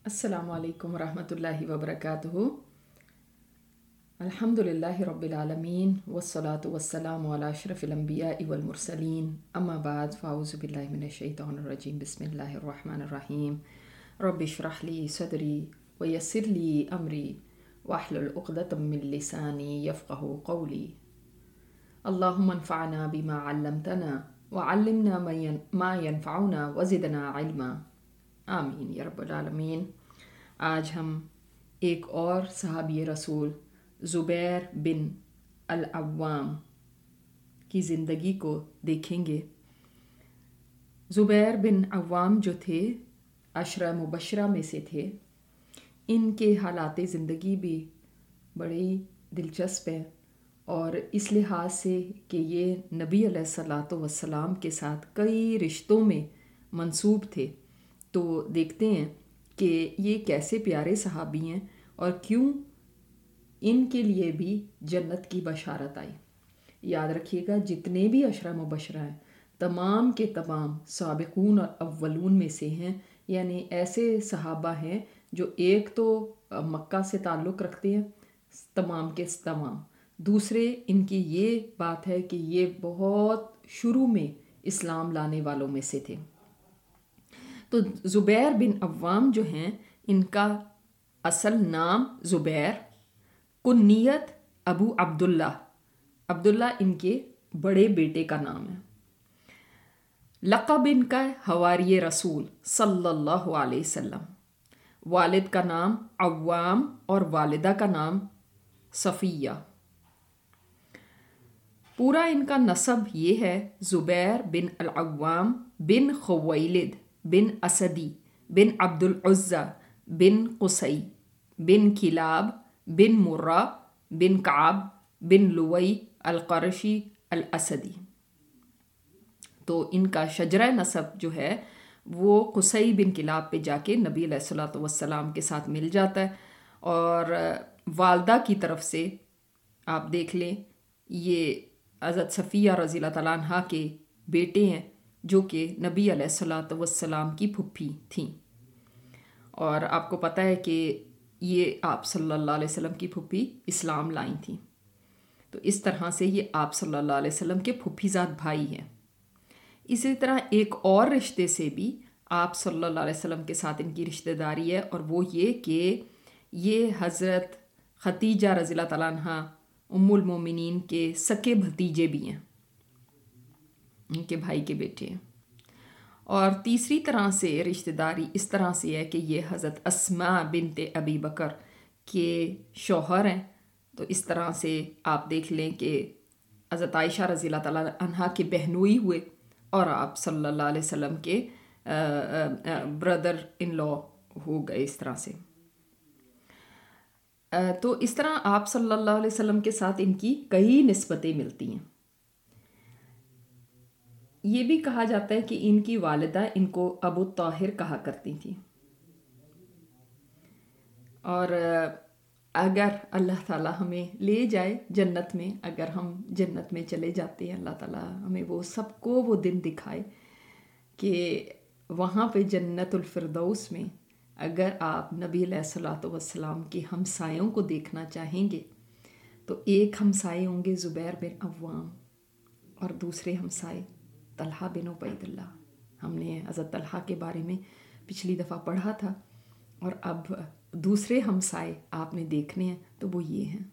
السلام علیکم ورحمۃ اللہ وبرکاتہ۔ الحمدللہ رب العالمین والصلاة والسلام علی اشرف الانبیاء والمرسلین، اما بعد فاعوذ باللہ من الشیطان الرجیم، بسم اللہ الرحمن الرحیم۔ رب اشرح لی صدری ویسر لی امری واحلل عقدۃ من لسانی یفقہوا قولی۔ اللہم انفعنا بما علمتنا وعلمنا ما ینفعنا وزدنا علما، آمین یا رب العالمین۔ آج ہم ایک اور صحابی رسول زبیر بن العوام کی زندگی کو دیکھیں گے۔ زبیر بن عوام جو تھے عشرہ مبشرہ میں سے تھے۔ ان کے حالات زندگی بھی بڑی دلچسپ ہیں، اور اس لحاظ سے کہ یہ نبی علیہ الصلاۃ والسلام کے ساتھ کئی رشتوں میں منسوب تھے، تو دیکھتے ہیں کہ یہ کیسے پیارے صحابی ہیں اور کیوں ان کے لیے بھی جنت کی بشارت آئی۔ یاد رکھیے گا، جتنے بھی عشرہ مبشرہ ہیں تمام کے تمام سابقون اور اولون میں سے ہیں، یعنی ایسے صحابہ ہیں جو ایک تو مکہ سے تعلق رکھتے ہیں تمام کے تمام، دوسرے ان کی یہ بات ہے کہ یہ بہت شروع میں اسلام لانے والوں میں سے تھے۔ تو زبیر بن عوام جو ہیں، ان کا اصل نام زبیر، کنیت ابو عبداللہ، عبداللہ ان کے بڑے بیٹے کا نام ہے۔ لقب ان کا حواری رسول صلی اللہ علیہ وسلم۔ والد کا نام عوام اور والدہ کا نام صفیہ۔ پورا ان کا نسب یہ ہے: زبیر بن العوام بن خویلد بن اسدی بن عبد العزہ بن قصی بن کلاب بن مرہ بن کعب بن لوئی القرشی الاسدی۔ تو ان کا شجرہ نسب جو ہے وہ قصی بن کلاب پہ جا کے نبی علیہ الصلوۃ والسلام کے ساتھ مل جاتا ہے، اور والدہ کی طرف سے آپ دیکھ لیں یہ حضرت صفیہ رضی اللہ تعالیٰ عنہ کے بیٹے ہیں، جو کہ نبی علیہ الصلوۃ والسلام کی پھپھی تھیں، اور آپ کو پتہ ہے کہ یہ آپ صلی اللہ علیہ وسلم کی پھپھی اسلام لائی تھیں۔ تو اس طرح سے یہ آپ صلی اللہ علیہ وسلم کے پھپھی زاد بھائی ہیں۔ اسی طرح ایک اور رشتے سے بھی آپ صلی اللہ علیہ وسلم کے ساتھ ان کی رشتہ داری ہے، اور وہ یہ کہ یہ حضرت ختیجہ رضی اللہ تعالیٰ عنہ ام المومنین کے سکے بھتیجے بھی ہیں، ان کے بھائی کے بیٹے ہیں۔ اور تیسری طرح سے رشتہ داری اس طرح سے ہے کہ یہ حضرت اسماء بنت ابی بکر کے شوہر ہیں۔ تو اس طرح سے آپ دیکھ لیں کہ حضرت عائشہ رضی اللہ تعالیٰ عنہا کے بہنوئی ہوئے، اور آپ صلی اللہ علیہ وسلم کے بردر ان لا ہو گئے اس طرح سے۔ تو اس طرح آپ صلی اللہ علیہ وسلم کے ساتھ ان کی کئی نسبتیں ملتی ہیں۔ یہ بھی کہا جاتا ہے کہ ان کی والدہ ان کو ابو طاہر کہا کرتی تھیں، اور اگر اللہ تعالیٰ ہمیں لے جائے جنت میں، اگر ہم جنت میں چلے جاتے ہیں، اللہ تعالیٰ ہمیں وہ سب کو وہ دن دکھائے کہ وہاں پہ جنت الفردوس میں اگر آپ نبی علیہ الصلوۃ والسلام کے ہمسایوں کو دیکھنا چاہیں گے تو ایک ہمسائے ہوں گے زبیر بن عوام، اور دوسرے ہمسائے طلحہ بن عبید اللہ۔ ہم نے حضرت طلحہ کے بارے میں پچھلی دفعہ پڑھا تھا، اور اب دوسرے ہمسائے آپ نے دیکھنے ہیں تو وہ یہ ہیں۔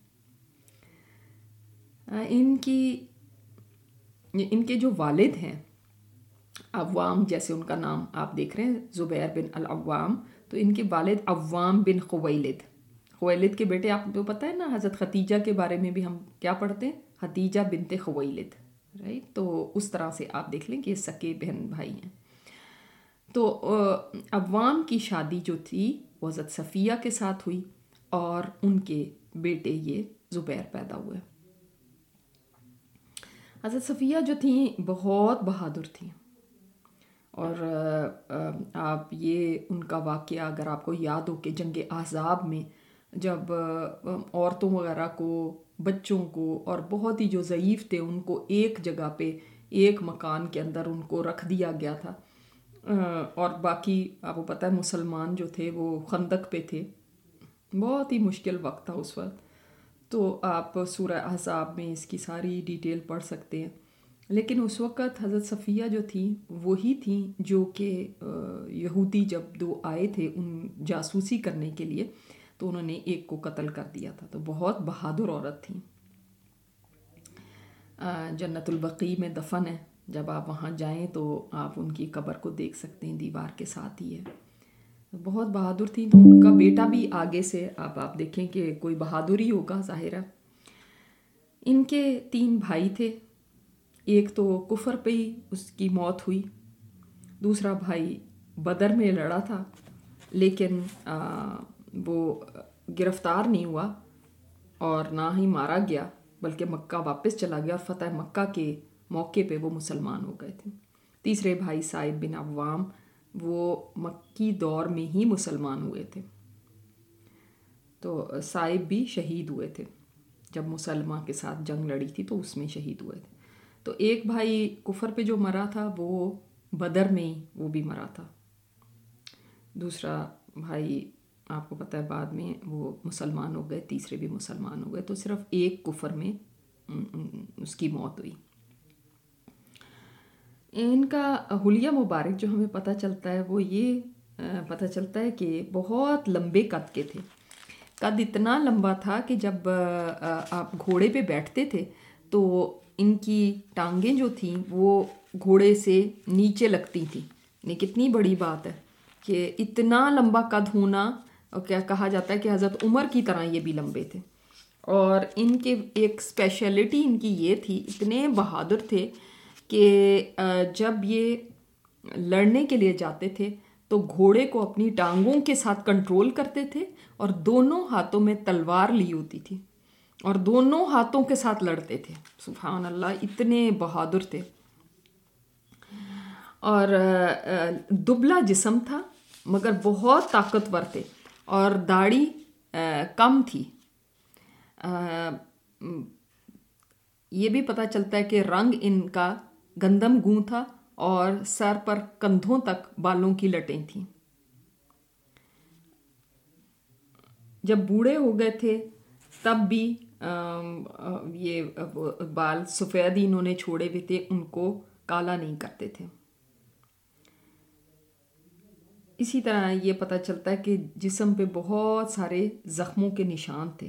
ان کے جو والد ہیں عوام، جیسے ان کا نام آپ دیکھ رہے ہیں زبیر بن العوام، تو ان کے والد عوام بن خویلد، خویلد کے بیٹے، آپ کو پتہ ہے نا حضرت ختیجہ کے بارے میں بھی ہم کیا پڑھتے ہیں، ختیجہ بنت خویلد، رائٹ؟ تو اس طرح سے آپ دیکھ لیں کہ یہ سکے بہن بھائی ہیں۔ تو عوام کی شادی جو تھی وہ حضرت صفیہ کے ساتھ ہوئی، اور ان کے بیٹے یہ زبیر پیدا ہوئے۔ حضرت صفیہ جو تھیں بہت بہادر تھیں، اور آپ یہ ان کا واقعہ اگر آپ کو یاد ہو کہ جنگ احزاب میں جب عورتوں وغیرہ کو، بچوں کو، اور بہت ہی جو ضعیف تھے ان کو ایک جگہ پہ ایک مکان کے اندر ان کو رکھ دیا گیا تھا، اور باقی آپ کو پتہ ہے مسلمان جو تھے وہ خندق پہ تھے، بہت ہی مشکل وقت تھا اس وقت. تو آپ سورہ احزاب میں اس کی ساری ڈیٹیل پڑھ سکتے ہیں. لیکن اس وقت حضرت صفیہ جو تھیں وہی تھیں جو کہ یہودی جب دو آئے تھے ان جاسوسی کرنے کے لیے تو انہوں نے ایک کو قتل کر دیا تھا. تو بہت بہادر عورت تھیں. جنت البقیع میں دفن ہے، جب آپ وہاں جائیں تو آپ ان کی قبر کو دیکھ سکتے ہیں، دیوار کے ساتھ ہی ہے. بہت بہادر تھیں. تو ان کا بیٹا بھی آگے سے آپ دیکھیں کہ کوئی بہادر ہی ہوگا ظاہر ہے. ان کے 3 بھائی تھے. ایک تو کفر پہ ہی اس کی موت ہوئی، دوسرا بھائی بدر میں لڑا تھا لیکن وہ گرفتار نہیں ہوا اور نہ ہی مارا گیا بلکہ مکہ واپس چلا گیا اور فتح مکہ کے موقع پہ وہ مسلمان ہو گئے تھے. تیسرے بھائی صائب بن عوام وہ مکی دور میں ہی مسلمان ہوئے تھے. تو صائب بھی شہید ہوئے تھے جب مسلمہ کے ساتھ جنگ لڑی تھی تو اس میں شہید ہوئے تھے. تو ایک بھائی کفر پہ جو مرا تھا وہ بدر میں ہی وہ بھی مرا تھا. دوسرا بھائی آپ کو پتہ ہے بعد میں وہ مسلمان ہو گئے، تیسرے بھی مسلمان ہو گئے. تو صرف ایک کفر میں اس کی موت ہوئی. ان کا حلیہ مبارک جو ہمیں پتہ چلتا ہے وہ یہ پتہ چلتا ہے کہ بہت لمبے قد کے تھے. قد اتنا لمبا تھا کہ جب آپ گھوڑے پہ بیٹھتے تھے تو ان کی ٹانگیں جو تھیں وہ گھوڑے سے نیچے لگتی تھیں. یہ کتنی بڑی بات ہے کہ اتنا لمبا قد ہونا. اور کیا کہا جاتا ہے کہ حضرت عمر کی طرح یہ بھی لمبے تھے. اور ان کے ایک اسپیشلٹی ان کی یہ تھی، اتنے بہادر تھے کہ جب یہ لڑنے کے لیے جاتے تھے تو گھوڑے کو اپنی ٹانگوں کے ساتھ کنٹرول کرتے تھے اور دونوں ہاتھوں میں تلوار لی ہوتی تھی اور دونوں ہاتھوں کے ساتھ لڑتے تھے. سبحان اللہ، اتنے بہادر تھے. اور دبلا جسم تھا مگر بہت طاقتور تھے اور داڑھی کم تھی. یہ بھی پتہ چلتا ہے کہ رنگ ان کا گندم گوں تھا اور سر پر کندھوں تک بالوں کی لٹیں تھیں. جب بوڑھے ہو گئے تھے تب بھی یہ بال سفید ہی انہوں نے چھوڑے ہوئے تھے، ان کو کالا نہیں کرتے تھے. اسی طرح یہ پتہ چلتا ہے کہ جسم پہ بہت سارے زخموں کے نشان تھے.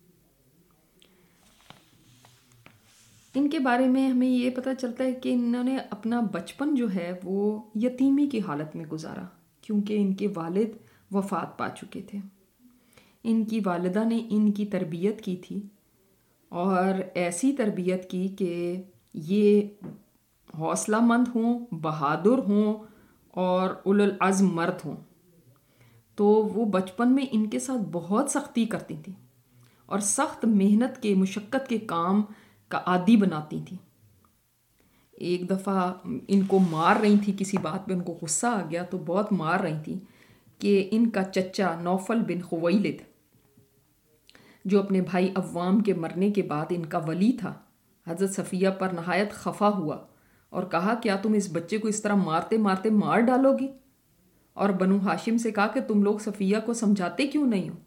ان کے بارے میں ہمیں یہ پتہ چلتا ہے کہ انہوں نے اپنا بچپن جو ہے وہ یتیمی کی حالت میں گزارا کیونکہ ان کے والد وفات پا چکے تھے. ان کی والدہ نے ان کی تربیت کی تھی اور ایسی تربیت کی کہ یہ حوصلہ مند ہوں، بہادر ہوں اور اولو العزم مرد ہوں. تو وہ بچپن میں ان کے ساتھ بہت سختی کرتی تھیں اور سخت محنت کے مشقت کے کام کا عادی بناتی تھیں. ایک دفعہ ان کو مار رہی تھی، کسی بات پہ ان کو غصہ آ گیا تو بہت مار رہی تھی کہ ان کا چچا نوفل بن خویلد جو اپنے بھائی عوام کے مرنے کے بعد ان کا ولی تھا، حضرت صفیہ پر نہایت خفا ہوا اور کہا کیا تم اس بچے کو اس طرح مارتے مارتے مار ڈالو گی؟ اور بنو ہاشم سے کہا کہ تم لوگ صفیہ کو سمجھاتے کیوں نہیں ہو؟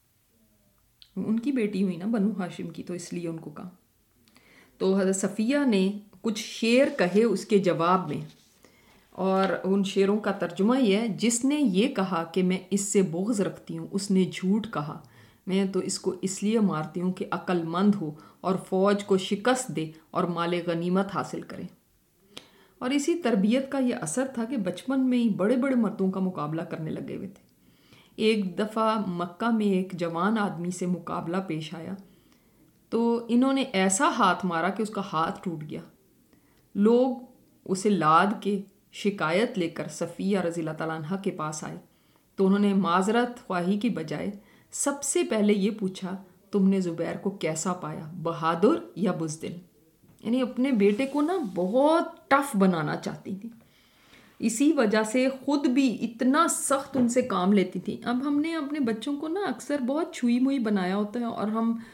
ان کی بیٹی ہوئی نا بنو ہاشم کی، تو اس لیے ان کو کہا. تو حضرت صفیہ نے کچھ شعر کہے اس کے جواب میں، اور ان شعروں کا ترجمہ یہ ہے: جس نے یہ کہا کہ میں اس سے بغض رکھتی ہوں اس نے جھوٹ کہا. میں تو اس کو اس لیے مارتی ہوں کہ عقل مند ہو اور فوج کو شکست دے اور مال غنیمت حاصل کرے. اور اسی تربیت کا یہ اثر تھا کہ بچپن میں ہی بڑے بڑے مردوں کا مقابلہ کرنے لگے ہوئے تھے. ایک دفعہ مکہ میں ایک جوان آدمی سے مقابلہ پیش آیا تو انہوں نے ایسا ہاتھ مارا کہ اس کا ہاتھ ٹوٹ گیا. لوگ اسے لاد کے شکایت لے کر صفیہ رضی اللہ تعالیٰ عنہ کے پاس آئے تو انہوں نے معذرت خواہی کی بجائے سب سے پہلے یہ پوچھا تم نے زبیر کو کیسا پایا، بہادر یا بزدل؟ یعنی اپنے بیٹے کو نا بہت ٹف بنانا چاہتی تھی. اسی وجہ سے خود بھی اتنا سخت ان سے کام لیتی تھی. اب ہم نے اپنے بچوں کو نا اکثر بہت چھوئی موئی بنایا ہوتا ہے اور ہم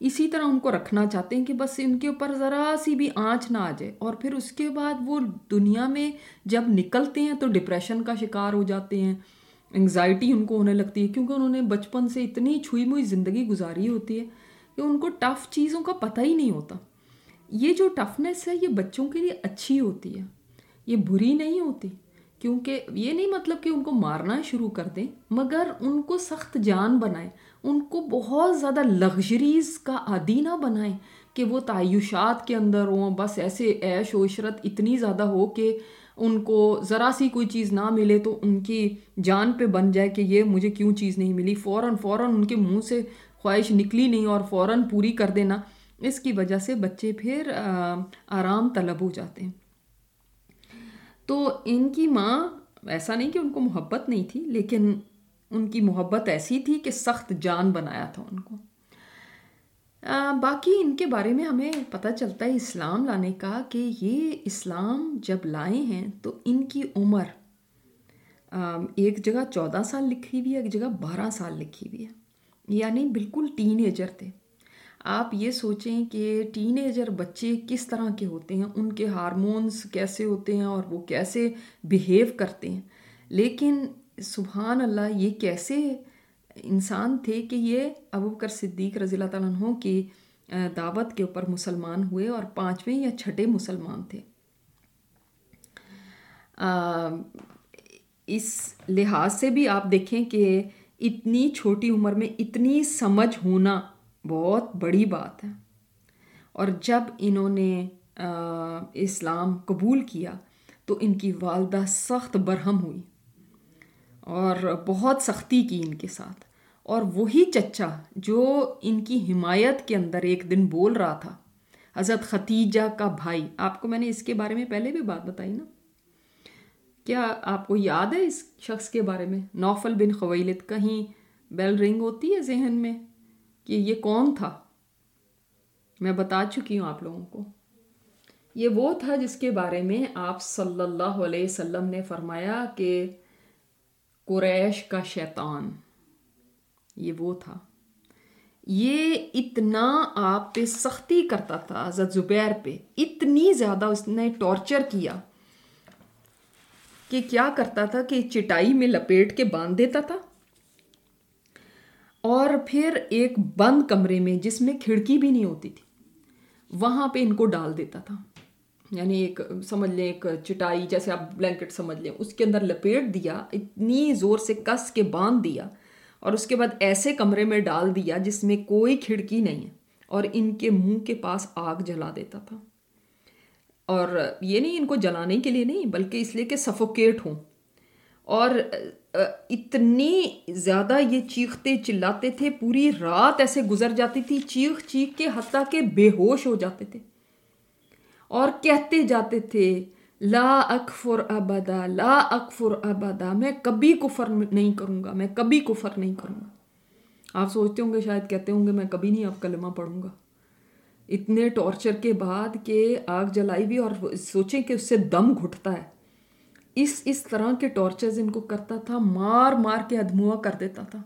اسی طرح ان کو رکھنا چاہتے ہیں کہ بس ان کے اوپر ذرا سی بھی آنچ نہ آ جائے، اور پھر اس کے بعد وہ دنیا میں جب نکلتے ہیں تو ڈپریشن کا شکار ہو جاتے ہیں، انگزائٹی ان کو ہونے لگتی ہے، کیونکہ انہوں نے بچپن سے اتنی چھوئی موئی زندگی گزاری ہوتی ہے کہ ان کو ٹف چیزوں کا پتہ ہی نہیں ہوتا۔ یہ جو ٹفنس ہے یہ بچوں کے لیے اچھی ہوتی ہے، یہ بری نہیں ہوتی، کیونکہ یہ نہیں مطلب کہ ان کو مارنا شروع کر دیں، مگر ان کو سخت جان بنائیں، ان کو بہت زیادہ لگژریز کا عادی نہ بنائیں کہ وہ تعیشات کے اندر ہوں، بس ایسے عیش و عشرت اتنی زیادہ ہو کہ ان کو ذرا سی کوئی چیز نہ ملے تو ان کی جان پہ بن جائے کہ یہ مجھے کیوں چیز نہیں ملی، فوراً ان کے منہ سے خواہش نکلی نہیں اور فوراً پوری کر دینا۔ اس کی وجہ سے بچے پھر آرام طلب ہو جاتے ہیں۔ تو ان کی ماں، ایسا نہیں کہ ان کو محبت نہیں تھی، لیکن ان کی محبت ایسی تھی کہ سخت جان بنایا تھا ان کو۔ باقی ان کے بارے میں ہمیں پتہ چلتا ہے اسلام لانے کا کہ یہ اسلام جب لائے ہیں تو ان کی عمر ایک جگہ 14 سال لکھی ہوئی ہے، ایک جگہ 12 سال لکھی ہوئی ہے، یعنی بالکل ٹین ایجر تھے۔ آپ یہ سوچیں کہ ٹین ایجر بچے کس طرح کے ہوتے ہیں، ان کے ہارمونز کیسے ہوتے ہیں اور وہ کیسے بیہیو کرتے ہیں، لیکن سبحان اللہ یہ کیسے انسان تھے کہ یہ ابوبکر صدیق رضی اللہ تعالیٰ عنہ کی دعوت کے اوپر مسلمان ہوئے اور 5ویں یا 6ٹھے مسلمان تھے۔ اس لحاظ سے بھی آپ دیکھیں کہ اتنی چھوٹی عمر میں اتنی سمجھ ہونا بہت بڑی بات ہے، اور جب انہوں نے اسلام قبول کیا تو ان کی والدہ سخت برہم ہوئی اور بہت سختی کی ان کے ساتھ، اور وہی چچا جو ان کی حمایت کے اندر ایک دن بول رہا تھا، حضرت ختیجہ کا بھائی، آپ کو میں نے اس کے بارے میں پہلے بھی بات بتائی نا، کیا آپ کو یاد ہے اس شخص کے بارے میں؟ نوفل بن خویلد، کہیں بیل رنگ ہوتی ہے ذہن میں کہ یہ کون تھا؟ میں بتا چکی ہوں آپ لوگوں کو، یہ وہ تھا جس کے بارے میں آپ صلی اللہ علیہ وسلم نے فرمایا کہ قریش کا شیطان، یہ وہ تھا۔ یہ اتنا آپ پہ سختی کرتا تھا، حضرت زبیر پہ اتنی زیادہ اس نے ٹارچر کیا کہ کیا کرتا تھا کہ چٹائی میں لپیٹ کے باندھ دیتا تھا اور پھر ایک بند کمرے میں جس میں کھڑکی بھی نہیں ہوتی تھی وہاں پہ ان کو ڈال دیتا تھا، یعنی ایک سمجھ لیں ایک چٹائی جیسے آپ بلینکٹ سمجھ لیں، اس کے اندر لپیٹ دیا، اتنی زور سے کس کے باندھ دیا، اور اس کے بعد ایسے کمرے میں ڈال دیا جس میں کوئی کھڑکی نہیں ہے، اور ان کے منہ کے پاس آگ جلا دیتا تھا، اور یہ نہیں ان کو جلانے کے لیے نہیں بلکہ اس لیے کہ سفوکیٹ ہوں، اور اتنی زیادہ یہ چیختے چلاتے تھے، پوری رات ایسے گزر جاتی تھی چیخ چیخ کے حتیٰ کہ بے ہوش ہو جاتے تھے، اور کہتے جاتے تھے لا اکفر ابدا، لا اکفر ابدا، میں کبھی کفر نہیں کروں گا، میں کبھی کفر نہیں کروں گا۔ آپ سوچتے ہوں گے شاید کہتے ہوں گے میں کبھی نہیں اب کلمہ پڑھوں گا، اتنے ٹارچر کے بعد کہ آگ جلائی بھی، اور سوچیں کہ اس سے دم گھٹتا ہے، اس طرح کے ٹارچرز ان کو کرتا تھا، مار مار کے ادموا کر دیتا تھا،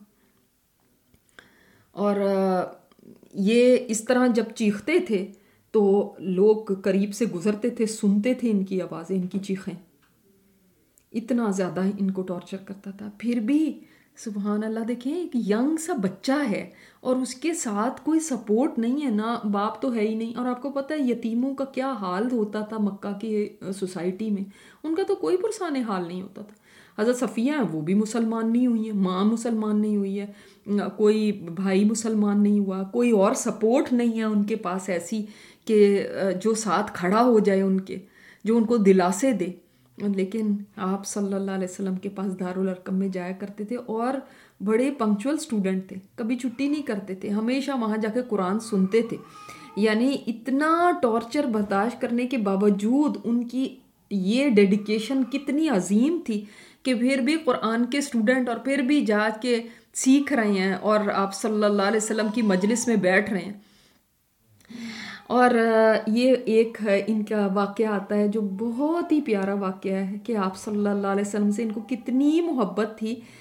اور یہ اس طرح جب چیختے تھے تو لوگ قریب سے گزرتے تھے، سنتے تھے ان کی آوازیں، ان کی چیخیں، اتنا زیادہ ان کو ٹارچر کرتا تھا۔ پھر بھی سبحان اللہ دیکھیں ایک ینگ سا بچہ ہے اور اس کے ساتھ کوئی سپورٹ نہیں ہے، نہ باپ تو ہے ہی نہیں، اور آپ کو پتہ ہے یتیموں کا کیا حال ہوتا تھا مکہ کی سوسائٹی میں، ان کا تو کوئی پرسان حال نہیں ہوتا تھا۔ حضرت صفیہ ہیں وہ بھی مسلمان نہیں ہوئی ہیں، ماں مسلمان نہیں ہوئی ہے، کوئی بھائی مسلمان نہیں ہوا، کوئی اور سپورٹ نہیں ہے ان کے پاس ایسی کہ جو ساتھ کھڑا ہو جائے ان کے، جو ان کو دلاسے دے، لیکن آپ صلی اللہ علیہ وسلم کے پاس دارالارقم میں جایا کرتے تھے، اور بڑے پنکچول سٹوڈنٹ تھے، کبھی چھٹی نہیں کرتے تھے، ہمیشہ وہاں جا کے قرآن سنتے تھے، یعنی اتنا ٹارچر برداشت کرنے کے باوجود ان کی یہ ڈیڈیکیشن کتنی عظیم تھی کہ پھر بھی قرآن کے سٹوڈنٹ، اور پھر بھی جا کے سیکھ رہے ہیں اور آپ صلی اللہ علیہ وسلم کی مجلس میں بیٹھ رہے ہیں۔ اور یہ ایک ان کا واقعہ آتا ہے جو بہت ہی پیارا واقعہ ہے کہ آپ صلی اللہ علیہ وسلم سے ان کو کتنی محبت تھی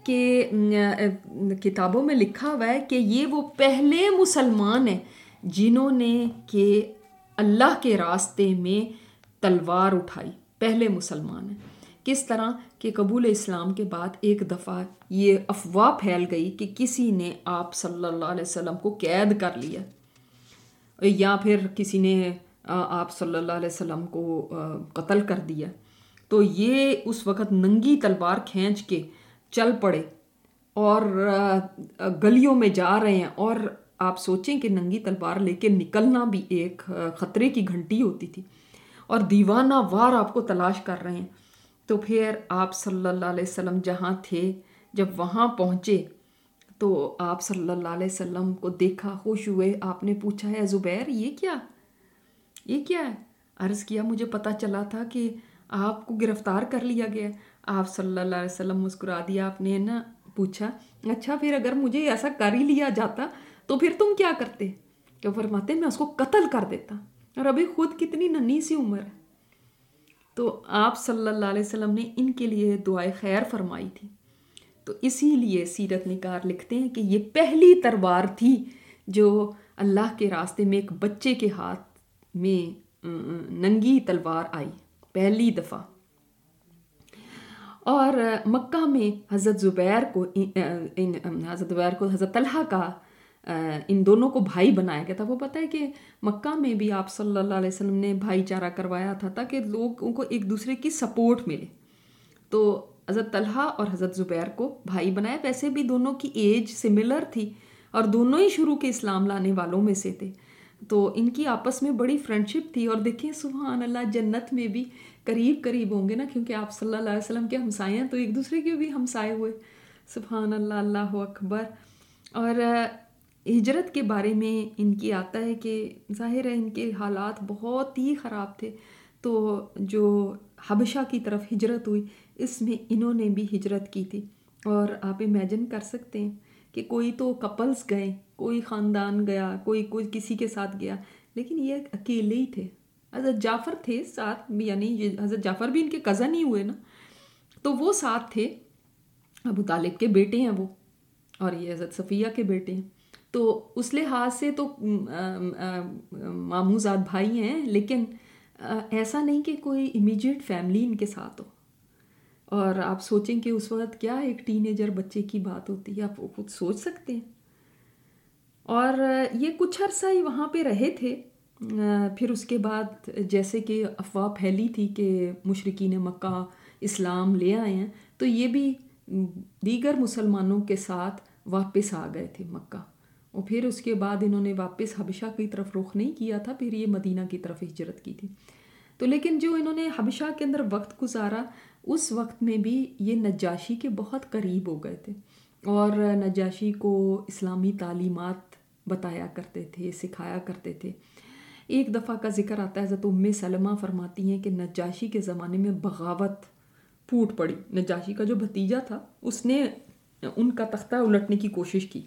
کہ کتابوں میں لکھا ہوا ہے کہ یہ وہ پہلے مسلمان ہیں جنہوں نے کہ اللہ کے راستے میں تلوار اٹھائی، پہلے مسلمان ہیں۔ کس طرح کہ قبول اسلام کے بعد ایک دفعہ یہ افواہ پھیل گئی کہ کسی نے آپ صلی اللہ علیہ وسلم کو قید کر لیا، یا پھر کسی نے آپ صلی اللہ علیہ وسلم کو قتل کر دیا، تو یہ اس وقت ننگی تلوار کھینچ کے چل پڑے اور گلیوں میں جا رہے ہیں۔ اور آپ سوچیں کہ ننگی تلوار لے کے نکلنا بھی ایک خطرے کی گھنٹی ہوتی تھی، اور دیوانہ وار آپ کو تلاش کر رہے ہیں۔ تو پھر آپ صلی اللہ علیہ وسلم جہاں تھے، جب وہاں پہنچے تو آپ صلی اللہ علیہ وسلم کو دیکھا، خوش ہوئے، آپ نے پوچھا ہے زبیر یہ کیا ہے؟ عرض کیا مجھے پتہ چلا تھا کہ آپ کو گرفتار کر لیا گیا۔ آپ صلی اللہ علیہ وسلم مسکرا دیا، آپ نے نا پوچھا اچھا پھر اگر مجھے ایسا کر ہی لیا جاتا تو پھر تم کیا کرتے؟ تو فرماتے میں اس کو قتل کر دیتا، اور ابھی خود کتنی ننھی سی عمر ہے۔ تو آپ صلی اللہ علیہ وسلم نے ان کے لیے دعائے خیر فرمائی تھی۔ تو اسی لیے سیرت نگار لکھتے ہیں کہ یہ پہلی تلوار تھی جو اللہ کے راستے میں ایک بچے کے ہاتھ میں ننگی تلوار آئی، پہلی دفعہ۔ اور مکہ میں حضرت زبیر کو حضرت طلحہ کا ان دونوں کو بھائی بنایا گیا تھا۔ وہ پتہ ہے کہ مکہ میں بھی آپ صلی اللہ علیہ وسلم نے بھائی چارہ کروایا تھا تاکہ لوگوں کو ایک دوسرے کی سپورٹ ملے۔ تو حضرت طلحہ اور حضرت زبیر کو بھائی بنایا، ویسے بھی دونوں کی ایج سملر تھی اور دونوں ہی شروع کے اسلام لانے والوں میں سے تھے، تو ان کی آپس میں بڑی فرینڈشپ تھی۔ اور دیکھیں سبحان اللہ، جنت میں بھی قریب ہوں گے نا، کیونکہ آپ صلی اللہ علیہ وسلم کے ہمسائے ہیں، تو ایک دوسرے کے بھی ہمسائے ہوئے۔ سبحان اللہ، اللہ اکبر۔ اور ہجرت کے بارے میں ان کی آتا ہے کہ ظاہر ہے ان کے حالات بہت ہی خراب تھے، تو جو حبشہ کی طرف ہجرت ہوئی اس میں انہوں نے بھی ہجرت کی تھی۔ اور آپ امیجن کر سکتے ہیں کہ کوئی تو کپلز گئے، کوئی خاندان گیا، کوئی کسی کے ساتھ گیا، لیکن یہ اکیلے ہی تھے۔ حضرت جعفر تھے ساتھ، یعنی حضرت جعفر بھی ان کے کزن ہی ہوئے نا، تو وہ ساتھ تھے، ابو طالب کے بیٹے ہیں وہ، اور یہ حضرت صفیہ کے بیٹے ہیں۔ تو اس لحاظ سے تو ماموزاد بھائی ہیں، لیکن ایسا نہیں کہ کوئی امیجیٹ فیملی ان کے ساتھ ہو۔ اور آپ سوچیں کہ اس وقت کیا ایک ٹین ایجر بچے کی بات ہوتی ہے، آپ خود سوچ سکتے ہیں۔ اور یہ کچھ عرصہ ہی وہاں پہ رہے تھے۔ پھر اس کے بعد جیسے کہ افواہ پھیلی تھی کہ مشرکین مکہ اسلام لے آئے ہیں، تو یہ بھی دیگر مسلمانوں کے ساتھ واپس آ گئے تھے مکہ، اور پھر اس کے بعد انہوں نے واپس حبشہ کی طرف رخ نہیں کیا تھا، پھر یہ مدینہ کی طرف ہجرت کی تھی۔ تو لیکن جو انہوں نے حبشہ کے اندر وقت گزارا، اس وقت میں بھی یہ نجاشی کے بہت قریب ہو گئے تھے، اور نجاشی کو اسلامی تعلیمات بتایا کرتے تھے، سکھایا کرتے تھے۔ ایک دفعہ کا ذکر آتا ہے، حضرت ام سلمہ فرماتی ہیں کہ نجاشی کے زمانے میں بغاوت پھوٹ پڑی۔ نجاشی کا جو بھتیجا تھا اس نے ان کا تختہ الٹنے کی کوشش کی،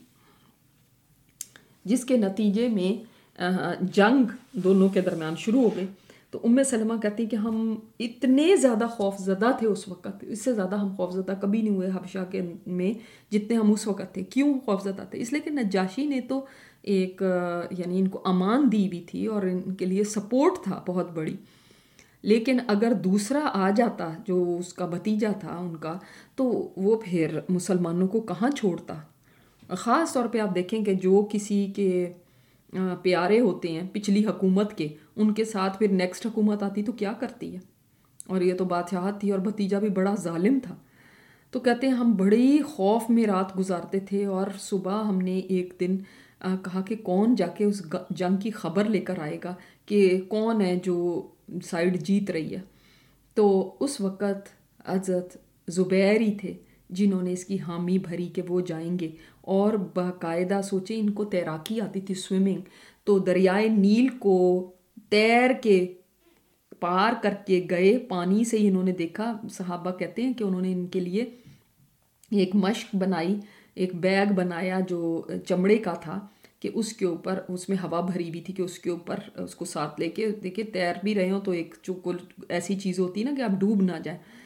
جس کے نتیجے میں جنگ دونوں کے درمیان شروع ہو گئی۔ تو ام سلمہ کہتی کہ ہم اتنے زیادہ خوف زدہ تھے اس وقت، اس سے زیادہ ہم خوف زدہ کبھی نہیں ہوئے حبشہ کے میں جتنے ہم اس وقت تھے۔ کیوں خوف زدہ تھے؟ اس لیے کہ نجاشی نے تو ایک یعنی ان کو امان دی بھی تھی اور ان کے لیے سپورٹ تھا بہت بڑی، لیکن اگر دوسرا آ جاتا جو اس کا بھتیجا تھا ان کا، تو وہ پھر مسلمانوں کو کہاں چھوڑتا۔ خاص طور پہ آپ دیکھیں کہ جو کسی کے پیارے ہوتے ہیں پچھلی حکومت کے، ان کے ساتھ پھر نیکسٹ حکومت آتی تو کیا کرتی ہے، اور یہ تو بادشاہت تھی، اور بھتیجا بھی بڑا ظالم تھا۔ تو کہتے ہیں ہم بڑی خوف میں رات گزارتے تھے، اور صبح ہم نے ایک دن کہا کہ کون جا کے اس جنگ کی خبر لے کر آئے گا کہ کون ہے جو سائیڈ جیت رہی ہے۔ تو اس وقت حضرت زبیر ہی تھے جنہوں نے اس کی حامی بھری کہ وہ جائیں گے، اور باقاعدہ سوچیں ان کو تیراکی آتی تھی، سوئمنگ، تو دریائے نیل کو تیر کے پار کر کے گئے، پانی سے ہی انہوں نے دیکھا۔ صحابہ کہتے ہیں کہ انہوں نے ان کے لیے ایک مشق بنائی، ایک بیگ بنایا جو چمڑے کا تھا، کہ اس کے اوپر اس میں ہوا بھری ہوئی تھی کہ اس کے اوپر اس کو ساتھ لے کے دیکھیں تیر بھی رہے ہوں تو ایک چکل ایسی چیز ہوتی ہے نا کہ آپ ڈوب نہ جائیں،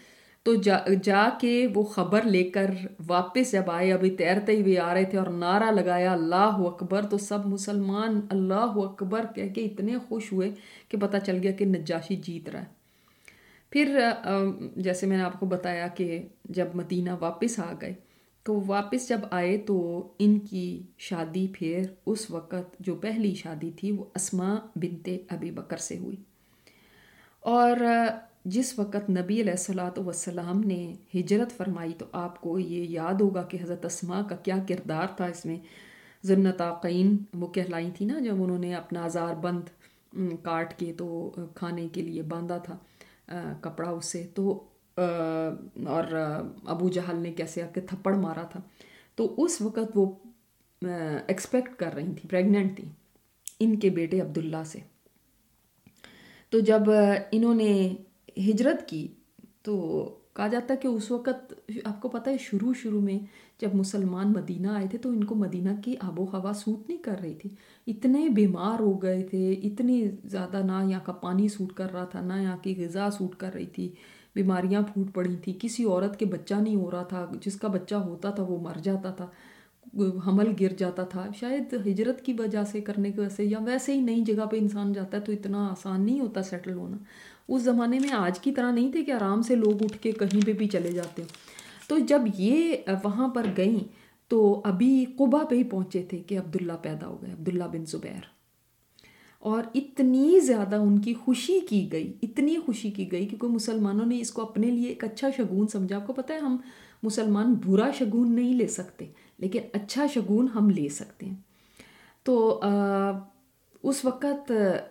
تو جا کے وہ خبر لے کر واپس جب آئے، ابھی تیرتے ہوئے آ رہے تھے اور نعرہ لگایا اللہ اکبر، تو سب مسلمان اللہ اکبر کہہ کے اتنے خوش ہوئے کہ پتہ چل گیا کہ نجاشی جیت رہا ہے۔ پھر جیسے میں نے آپ کو بتایا کہ جب مدینہ واپس آ گئے تو واپس جب آئے تو ان کی شادی پھر اس وقت جو پہلی شادی تھی وہ اسماء بنت ابی بکر سے ہوئی۔ اور جس وقت نبی علیہ الصلوۃ والسلام نے ہجرت فرمائی تو آپ کو یہ یاد ہوگا کہ حضرت اسماء کا کیا کردار تھا اس میں۔ ذوالنطاقین وہ کہلائی تھی نا، جب انہوں نے اپنا آزار بند کاٹ کے تو کھانے کے لیے باندھا تھا کپڑا اس سے، تو اور ابو جہل نے کیسے آ کے تھپڑ مارا تھا، تو اس وقت وہ ایکسپیکٹ کر رہی تھی، پریگننٹ تھی ان کے بیٹے عبداللہ سے۔ تو جب انہوں نے ہجرت کی تو کہا جاتا ہے کہ اس وقت آپ کو پتہ ہے شروع میں جب مسلمان مدینہ آئے تھے تو ان کو مدینہ کی آب و ہوا سوٹ نہیں کر رہی تھی، اتنے بیمار ہو گئے تھے، اتنی زیادہ نہ یہاں کا پانی سوٹ کر رہا تھا، نہ یہاں کی غذا سوٹ کر رہی تھی، بیماریاں پھوٹ پڑی تھیں، کسی عورت کے بچہ نہیں ہو رہا تھا، جس کا بچہ ہوتا تھا وہ مر جاتا تھا، حمل گر جاتا تھا، شاید ہجرت کی وجہ سے کرنے کی وجہ سے، یا ویسے ہی نئی جگہ پہ انسان جاتا ہے تو اتنا آسان نہیں ہوتا سیٹل ہونا۔ اس زمانے میں آج کی طرح نہیں تھے کہ آرام سے لوگ اٹھ کے کہیں پہ بھی چلے جاتے ہیں۔ تو جب یہ وہاں پر گئیں تو ابھی قبا پہ ہی پہنچے تھے کہ عبداللہ پیدا ہو گئے، عبداللہ بن زبیر، اور اتنی زیادہ ان کی خوشی کی گئی، اتنی خوشی کی گئی کیونکہ مسلمانوں نے اس کو اپنے لیے ایک اچھا شگون سمجھا۔ آپ کو پتہ ہے ہم مسلمان برا شگون نہیں لے سکتے لیکن اچھا شگون ہم لے سکتے ہیں۔ تو اس وقت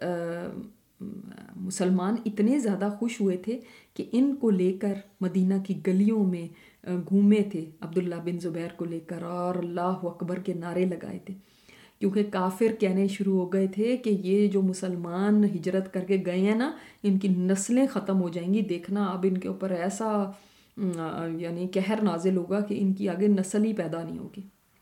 مسلمان اتنے زیادہ خوش ہوئے تھے کہ ان کو لے کر مدینہ کی گلیوں میں گھومے تھے، عبداللہ بن زبیر کو لے کر، اور اللہ اکبر کے نعرے لگائے تھے، کیونکہ کافر کہنے شروع ہو گئے تھے کہ یہ جو مسلمان ہجرت کر کے گئے ہیں نا، ان کی نسلیں ختم ہو جائیں گی، دیکھنا اب ان کے اوپر ایسا یعنی قہر نازل ہوگا کہ ان کی آگے نسل ہی پیدا نہیں ہوگی۔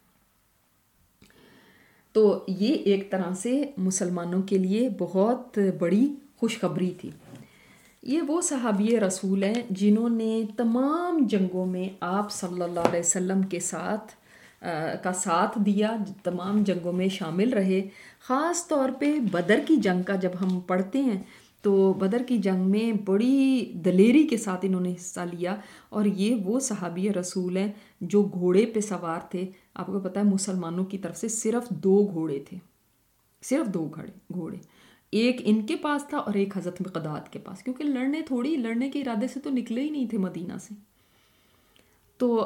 تو یہ ایک طرح سے مسلمانوں کے لیے بہت بڑی خوشخبری تھی۔ یہ وہ صحابی رسول ہیں جنہوں نے تمام جنگوں میں آپ صلی اللہ علیہ وسلم کے ساتھ دیا، تمام جنگوں میں شامل رہے۔ خاص طور پہ بدر کی جنگ کا جب ہم پڑھتے ہیں تو بدر کی جنگ میں بڑی دلیری کے ساتھ انہوں نے حصہ لیا، اور یہ وہ صحابی رسول ہیں جو گھوڑے پہ سوار تھے۔ آپ کو پتہ ہے مسلمانوں کی طرف سے صرف 2 گھوڑے تھے، صرف 2 گھوڑے، ایک ان کے پاس تھا اور ایک حضرت مقداد کے پاس، کیونکہ لڑنے کے ارادے سے تو نکلے ہی نہیں تھے مدینہ سے۔ تو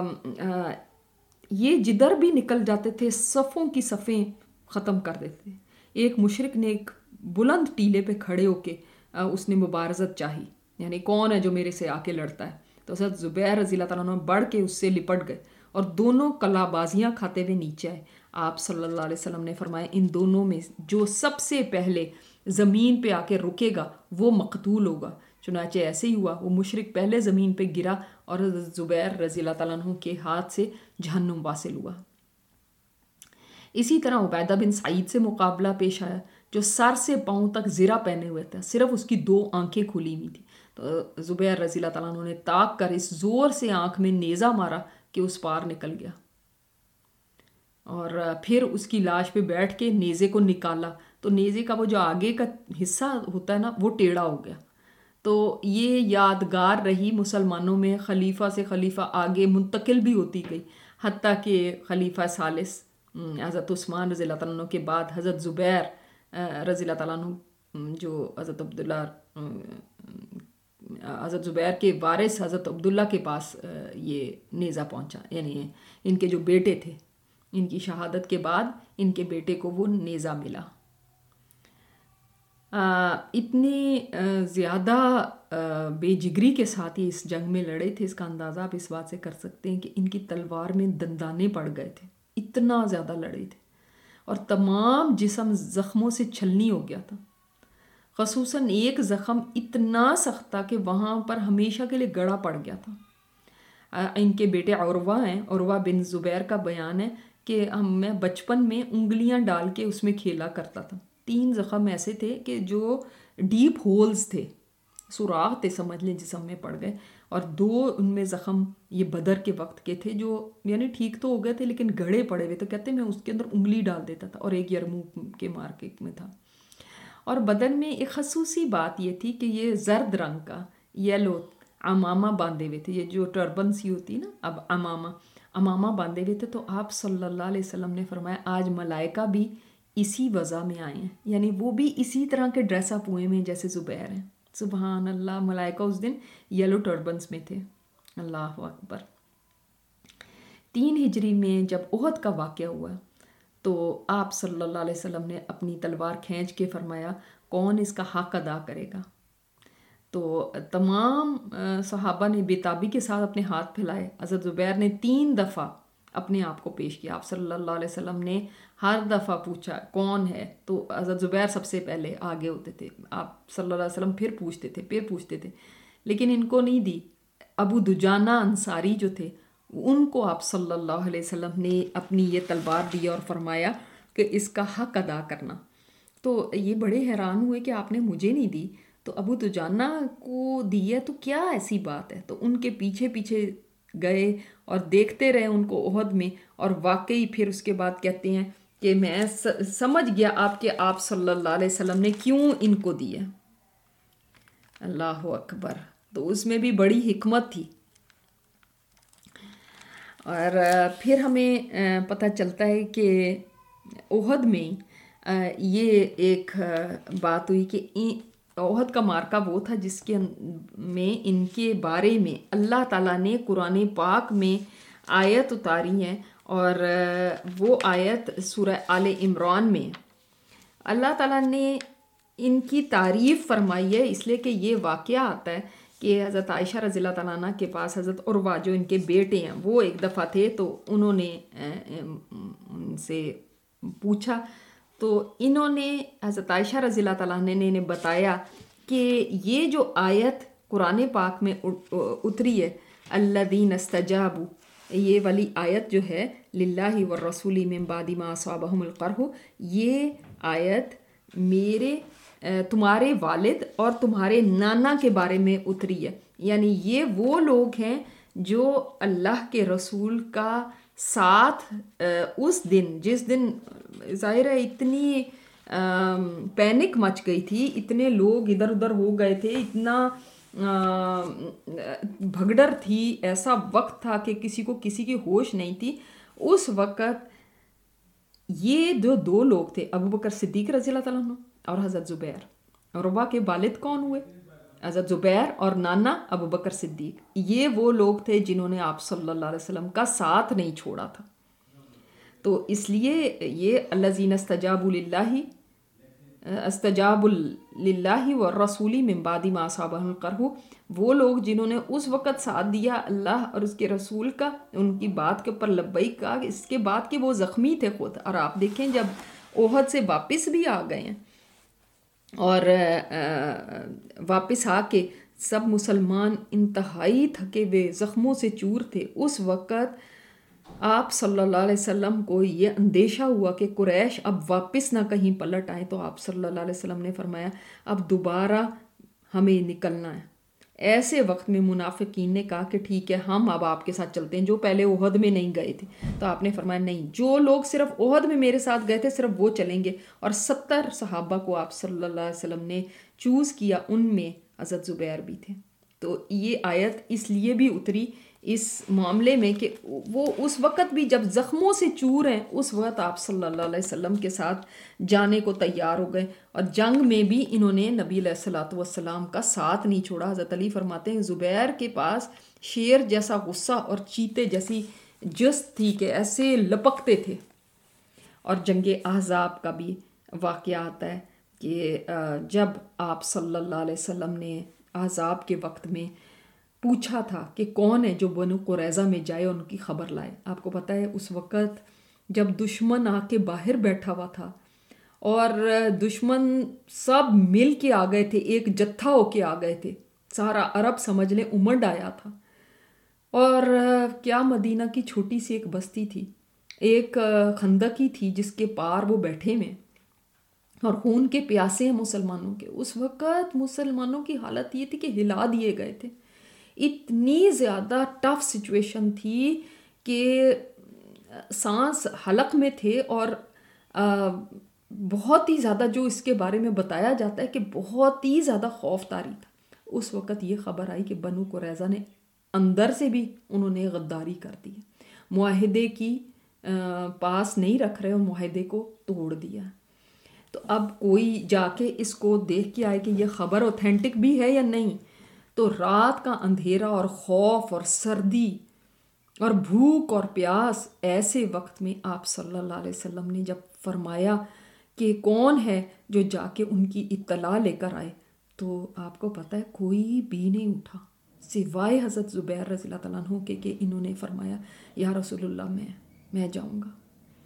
یہ جدھر بھی نکل جاتے تھے صفوں کی صفیں ختم کر دیتے تھے۔ ایک مشرک نے ایک بلند ٹیلے پہ کھڑے ہو کے اس نے مبارزت چاہی، یعنی کون ہے جو میرے سے آ کے لڑتا ہے، تو حضرت زبیر رضی اللہ تعالیٰ عنہ بڑھ کے اس سے لپٹ گئے اور دونوں کلا بازیاں کھاتے ہوئے نیچے آئے۔ آپ صلی اللہ علیہ وسلم نے فرمایا ان دونوں میں جو سب سے پہلے زمین پہ آ کے رکے گا وہ مقتول ہوگا۔ چنانچہ ایسے ہی ہوا، وہ مشرک پہلے زمین پہ گرا اور حضرت زبیر رضی اللہ تعالیٰ عنہ کے ہاتھ سے جہنم واصل ہوا۔ اسی طرح عبیدہ بن سعید سے مقابلہ پیش آیا، جو سر سے پاؤں تک زرہ پہنے ہوئے تھا، صرف اس کی 2 آنکھیں کھلی ہوئی تھی، تو زبیر رضی اللہ تعالیٰ عنہ نے تاک کر اس زور سے آنکھ میں نیزہ مارا کہ اس پار نکل گیا، اور پھر اس کی لاش پہ بیٹھ کے نیزے کو نکالا تو نیزے کا وہ جو آگے کا حصہ ہوتا ہے نا وہ ٹیڑھا ہو گیا۔ تو یہ یادگار رہی مسلمانوں میں، خلیفہ سے خلیفہ آگے منتقل بھی ہوتی گئی، حتیٰ کہ خلیفہ ثالث حضرت عثمان رضی اللہ تعالیٰ عنہ کے بعد حضرت زبیر رضی اللہ تعالیٰ عنہ جو حضرت زبیر کے وارث حضرت عبداللہ کے پاس یہ نیزہ پہنچا، یعنی ان کے جو بیٹے تھے، ان کی شہادت کے بعد ان کے بیٹے کو وہ نیزہ ملا۔ اتنی زیادہ بے جگری کے ساتھ یہ اس جنگ میں لڑے تھے، اس کا اندازہ آپ اس بات سے کر سکتے ہیں کہ ان کی تلوار میں دندانے پڑ گئے تھے، اتنا زیادہ لڑے تھے، اور تمام جسم زخموں سے چھلنی ہو گیا تھا۔ خصوصاً ایک زخم اتنا سخت تھا کہ وہاں پر ہمیشہ کے لیے گڑا پڑ گیا تھا۔ ان کے بیٹے عروہ ہیں، عروہ بن زبیر کا بیان ہے کہ میں بچپن میں انگلیاں ڈال کے اس میں کھیلا کرتا تھا۔ 3 زخم ایسے تھے کہ جو ڈیپ ہولز تھے، سوراخ تھے سمجھ لیں جسم میں پڑ گئے، اور 2 ان میں زخم یہ بدر کے وقت کے تھے، جو یعنی ٹھیک تو ہو گئے تھے لیکن گڑھے پڑے ہوئے، تو کہتے ہیں میں اس کے اندر انگلی ڈال دیتا تھا، اور ایک یرموک کے مارکے میں تھا۔ اور بدن میں ایک خصوصی بات یہ تھی کہ یہ زرد رنگ کا یلو عمامہ باندھے ہوئے تھے، یہ جو ٹربن سی ہوتی نا، اب عمامہ باندھے ہوئے تھے۔ تو آپ صلی اللہ علیہ وسلم نے فرمایا آج ملائکہ بھی اسی وضع میں آئے ہیں، یعنی وہ بھی اسی طرح کے ڈریس اپ ہوئے میں جیسے زبیر ہیں۔ سبحان اللہ، ملائکہ اس دن یلو ٹربنز میں تھے۔ اللہ اکبر۔ 3 ہجری میں جب احد کا واقعہ ہوا تو آپ صلی اللہ علیہ وسلم نے اپنی تلوار کھینچ کے فرمایا کون اس کا حق ادا کرے گا؟ تو تمام صحابہ نے بے تابی کے ساتھ اپنے ہاتھ پھیلائے۔ حضرت زبیر نے 3 دفعہ اپنے آپ کو پیش کیا۔ آپ صلی اللہ علیہ وسلم نے ہر دفعہ پوچھا کون ہے، تو حضرت زبیر سب سے پہلے آگے ہوتے تھے، آپ صلی اللہ علیہ وسلم پھر پوچھتے تھے، لیکن ان کو نہیں دی۔ ابو دجانہ انصاری جو تھے ان کو آپ صلی اللہ علیہ وسلم نے اپنی یہ تلوار دی اور فرمایا کہ اس کا حق ادا کرنا۔ تو یہ بڑے حیران ہوئے کہ آپ نے مجھے نہیں دی، تو ابو دجانہ کو دی ہے تو کیا ایسی بات ہے؟ تو ان کے پیچھے پیچھے گئے اور دیکھتے رہے ان کو احد میں، اور واقعی پھر اس کے بعد کہتے ہیں کہ میں سمجھ گیا آپ صلی اللہ علیہ وسلم نے کیوں ان کو دی ہے۔ اللہ اکبر۔ تو اس میں بھی بڑی حکمت تھی۔ اور پھر ہمیں پتہ چلتا ہے کہ احد میں یہ ایک بات ہوئی کہ احد کا مارکہ وہ تھا جس کے میں ان کے بارے میں اللہ تعالیٰ نے قرآن پاک میں آیت اتاری ہے، اور وہ آیت سورہ آل عمران میں اللہ تعالیٰ نے ان کی تعریف فرمائی ہے، اس لیے کہ یہ واقعہ آتا ہے کہ حضرت عائشہ رضی اللہ تعالیٰ عنہ کے پاس حضرت عروہ جو ان کے بیٹے ہیں وہ ایک دفعہ تھے، تو انہوں نے ان سے پوچھا، تو انہوں نے حضرت عائشہ رضی اللہ تعالیٰ عنہ نے انہیں بتایا کہ یہ جو آیت قرآن پاک میں اتری ہے الذین استجابوا، یہ والی آیت جو ہے للہ والرسول من بعد ما اصابہم القرح، یہ آیت تمہارے والد اور تمہارے نانا کے بارے میں اتری ہے، یعنی یہ وہ لوگ ہیں جو اللہ کے رسول کا ساتھ اس دن، جس دن ظاہر ہے اتنی پینک مچ گئی تھی، اتنے لوگ ادھر ادھر ہو گئے تھے، اتنا بھگدڑ تھی، ایسا وقت تھا کہ کسی کو کسی کی ہوش نہیں تھی۔ اس وقت یہ جو 2 لوگ تھے ابو بکر صدیق رضی اللہ تعالیٰ عنہ اور حضرت زبیر، عروہ کے والد کون ہوئے؟ حضرت زبیر، اور نانا ابو بکر صدیق، یہ وہ لوگ تھے جنہوں نے آپ صلی اللہ علیہ وسلم کا ساتھ نہیں چھوڑا تھا۔ تو اس لیے یہ الذین استجابوا للہ والرسول من بعد ما اصابہم القرح، وہ لوگ جنہوں نے اس وقت ساتھ دیا اللہ اور اس کے رسول کا، ان کی بات کے اوپر لبیک کہا، اس کے بعد کہ وہ زخمی تھے خود، اور آپ دیکھیں جب احد سے واپس بھی آ گئے ہیں اور واپس آ کے سب مسلمان انتہائی تھکے ہوئے زخموں سے چور تھے، اس وقت آپ صلی اللہ علیہ وسلم کو یہ اندیشہ ہوا کہ قریش اب واپس نہ کہیں پلٹ آئیں، تو آپ صلی اللہ علیہ وسلم نے فرمایا اب دوبارہ ہمیں نکلنا ہے۔ ایسے وقت میں منافقین نے کہا کہ ٹھیک ہے ہم اب آپ کے ساتھ چلتے ہیں، جو پہلے احد میں نہیں گئے تھے، تو آپ نے فرمایا نہیں، جو لوگ صرف احد میں میرے ساتھ گئے تھے صرف وہ چلیں گے، اور 70 صحابہ کو آپ صلی اللہ علیہ وسلم نے چوز کیا، ان میں حضرت زبیر بھی تھے۔ تو یہ آیت اس لیے بھی اتری اس معاملے میں کہ وہ اس وقت بھی جب زخموں سے چور ہیں، اس وقت آپ صلی اللہ علیہ وسلم کے ساتھ جانے کو تیار ہو گئے، اور جنگ میں بھی انہوں نے نبی علیہ الصلوۃ والسلام کا ساتھ نہیں چھوڑا۔ حضرت علی فرماتے ہیں زبیر کے پاس شیر جیسا غصہ اور چیتے جیسی جست تھی کہ ایسے لپکتے تھے۔ اور جنگ احزاب کا بھی واقعہ آتا ہے کہ جب آپ صلی اللہ علیہ وسلم نے احزاب کے وقت میں پوچھا تھا کہ کون ہے جو بنو قریظہ میں جائے اور ان کی خبر لائے، آپ کو پتہ ہے اس وقت جب دشمن آ کے باہر بیٹھا ہوا تھا اور دشمن سب مل کے آ گئے تھے، ایک جتھا ہو کے آ گئے تھے، سارا عرب سمجھ لیں امنڈ آیا تھا، اور کیا مدینہ کی چھوٹی سی ایک بستی تھی، ایک خندقی تھی جس کے پار وہ بیٹھے ہوئے، اور خون کے پیاسے ہیں مسلمانوں کے. اس وقت مسلمانوں کی حالت یہ تھی کہ ہلا دیے گئے تھے. اتنی زیادہ ٹف سچویشن تھی کہ سانس حلق میں تھے، اور بہت ہی زیادہ جو اس کے بارے میں بتایا جاتا ہے کہ بہت ہی زیادہ خوف طاری تھا. اس وقت یہ خبر آئی کہ بنو قریظہ نے اندر سے بھی انہوں نے غداری کر دی، معاہدے کی پاس نہیں رکھ رہے اور معاہدے کو توڑ دیا. تو اب کوئی جا کے اس کو دیکھ کے آئے کہ یہ خبر اوتھینٹک بھی ہے یا نہیں. تو رات کا اندھیرا اور خوف اور سردی اور بھوک اور پیاس، ایسے وقت میں آپ صلی اللہ علیہ وسلم نے جب فرمایا کہ کون ہے جو جا کے ان کی اطلاع لے کر آئے، تو آپ کو پتہ ہے کوئی بھی نہیں اٹھا سوائے حضرت زبیر رضی اللہ تعالیٰ عنہ کے، کہ انہوں نے فرمایا یا رسول اللہ میں جاؤں گا.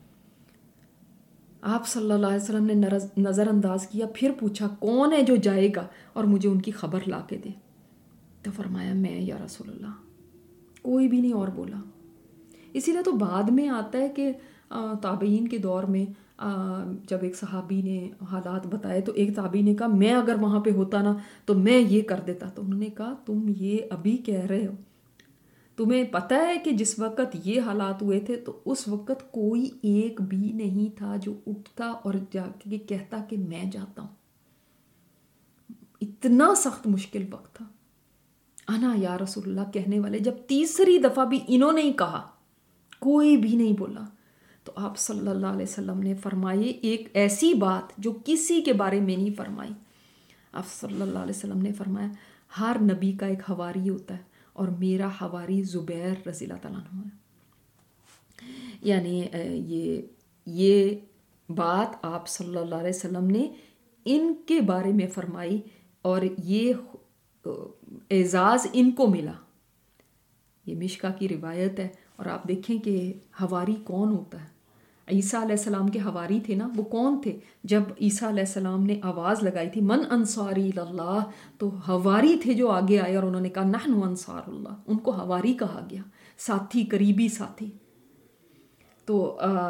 آپ صلی اللہ علیہ وسلم نے نظر انداز کیا، پھر پوچھا کون ہے جو جائے گا اور مجھے ان کی خبر لا کے دے. تو فرمایا میں یا رسول اللہ. کوئی بھی نہیں اور بولا. اسی لیے تو بعد میں آتا ہے کہ تابعین کے دور میں جب ایک صحابی نے حالات بتائے تو ایک تابعی نے کہا میں اگر وہاں پہ ہوتا نا تو میں یہ کر دیتا. تو انہوں نے کہا تم یہ ابھی کہہ رہے ہو، تمہیں پتہ ہے کہ جس وقت یہ حالات ہوئے تھے تو اس وقت کوئی ایک بھی نہیں تھا جو اٹھتا اور جا کے کہتا کہ میں جاتا ہوں. اتنا سخت مشکل وقت تھا. انا یا رسول اللہ کہنے والے جب تیسری دفعہ بھی انہوں نے ہی کہا، کوئی بھی نہیں بولا، تو آپ صلی اللہ علیہ وسلم نے فرمائی ایک ایسی بات جو کسی کے بارے میں نہیں فرمائی. آپ صلی اللہ علیہ وسلم نے فرمایا ہر نبی کا ایک حواری ہوتا ہے اور میرا حواری زبیر رضی اللہ تعالیٰ عنہ ہے. یعنی یہ بات آپ صلی اللہ علیہ وسلم نے ان کے بارے میں فرمائی اور یہ اعزاز ان کو ملا. یہ مشکا کی روایت ہے. اور آپ دیکھیں کہ حواری کون ہوتا ہے. عیسیٰ علیہ السلام کے حواری تھے نا، وہ کون تھے؟ جب عیسیٰ علیہ السلام نے آواز لگائی تھی من انصاری اللہ، تو حواری تھے جو آگے آئے اور انہوں نے کہا نحن انصار اللہ. ان کو حواری کہا گیا، ساتھی، قریبی ساتھی. تو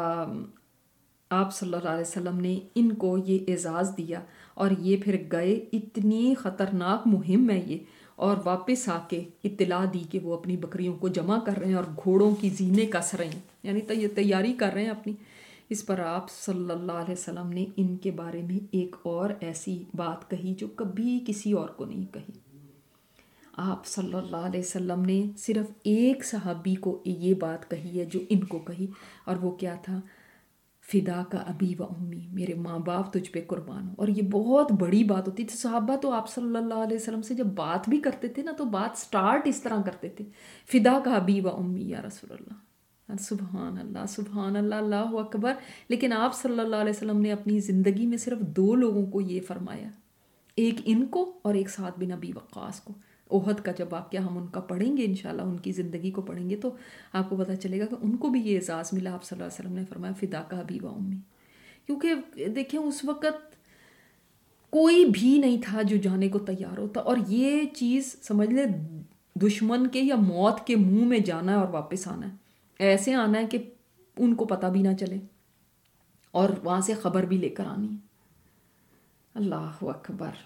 آپ صلی اللہ علیہ وسلم نے ان کو یہ اعزاز دیا اور یہ پھر گئے. اتنی خطرناک مہم ہے یہ، اور واپس آ کے اطلاع دی کہ وہ اپنی بکریوں کو جمع کر رہے ہیں اور گھوڑوں کی زینے کس رہے ہیں، یعنی تیاری کر رہے ہیں اپنی. اس پر آپ صلی اللہ علیہ وسلم نے ان کے بارے میں ایک اور ایسی بات کہی جو کبھی کسی اور کو نہیں کہی. آپ صلی اللہ علیہ وسلم نے صرف ایک صحابی کو یہ بات کہی ہے جو ان کو کہی، اور وہ کیا تھا؟ فدا کا ابی و امی، میرے ماں باپ تجھ پہ قربان ہو. اور یہ بہت بڑی بات ہوتی تھی. صحابہ تو آپ صلی اللہ علیہ وسلم سے جب بات بھی کرتے تھے نا تو بات سٹارٹ اس طرح کرتے تھے، فدا کا ابی و امی یا رسول اللہ. سبحان اللہ، سبحان اللہ، اللہ اکبر. لیکن آپ صلی اللہ علیہ وسلم نے اپنی زندگی میں صرف 2 لوگوں کو یہ فرمایا، ایک ان کو اور ایک سعد بن ابی وقاص کو. احد کا جب واقعہ ہم ان کا پڑھیں گے انشاءاللہ، ان کی زندگی کو پڑھیں گے تو آپ کو پتہ چلے گا کہ ان کو بھی یہ اعزاز ملا. آپ صلی اللہ علیہ وسلم نے فرمایا فدا کا ابی و امی. کیونکہ دیکھیں اس وقت کوئی بھی نہیں تھا جو جانے کو تیار ہوتا، اور یہ چیز سمجھ لیں دشمن کے یا موت کے منہ میں جانا ہے اور واپس آنا ہے. ایسے آنا ہے کہ ان کو پتہ بھی نہ چلے اور وہاں سے خبر بھی لے کر آنی ہے. اللہ اکبر.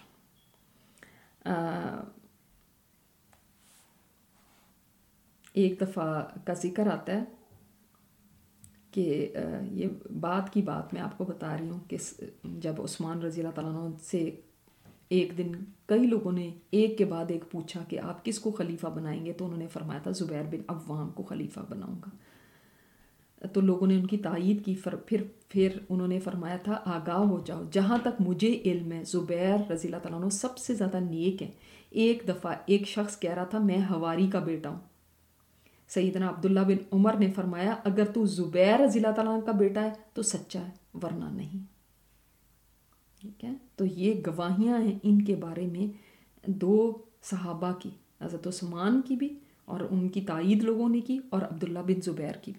ایک دفعہ کا ذکر آتا ہے کہ یہ بات کی بات میں آپ کو بتا رہی ہوں کہ جب عثمان رضی اللہ تعالیٰ عنہ سے ایک دن کئی لوگوں نے ایک کے بعد ایک پوچھا کہ آپ کس کو خلیفہ بنائیں گے، تو انہوں نے فرمایا تھا زبیر بن عوام کو خلیفہ بناؤں گا. تو لوگوں نے ان کی تائید کی. پھر انہوں نے فرمایا تھا آگاہ ہو جاؤ، جہاں تک مجھے علم ہے زبیر رضی اللہ تعالیٰ عنہ سب سے زیادہ نیک ہیں. ایک دفعہ ایک شخص کہہ رہا تھا میں حواری کا بیٹا ہوں. سیدنا عبداللہ بن عمر نے فرمایا اگر تو زبیر رضی اللہ تعالیٰ عنہ کا بیٹا ہے تو سچا ہے، ورنہ نہیں. ٹھیک ہے، تو یہ گواہیاں ہیں ان کے بارے میں 2 صحابہ کی، حضرت عثمان کی بھی اور ان کی تائید لوگوں نے کی، اور عبداللہ بن زبیر کی بھی.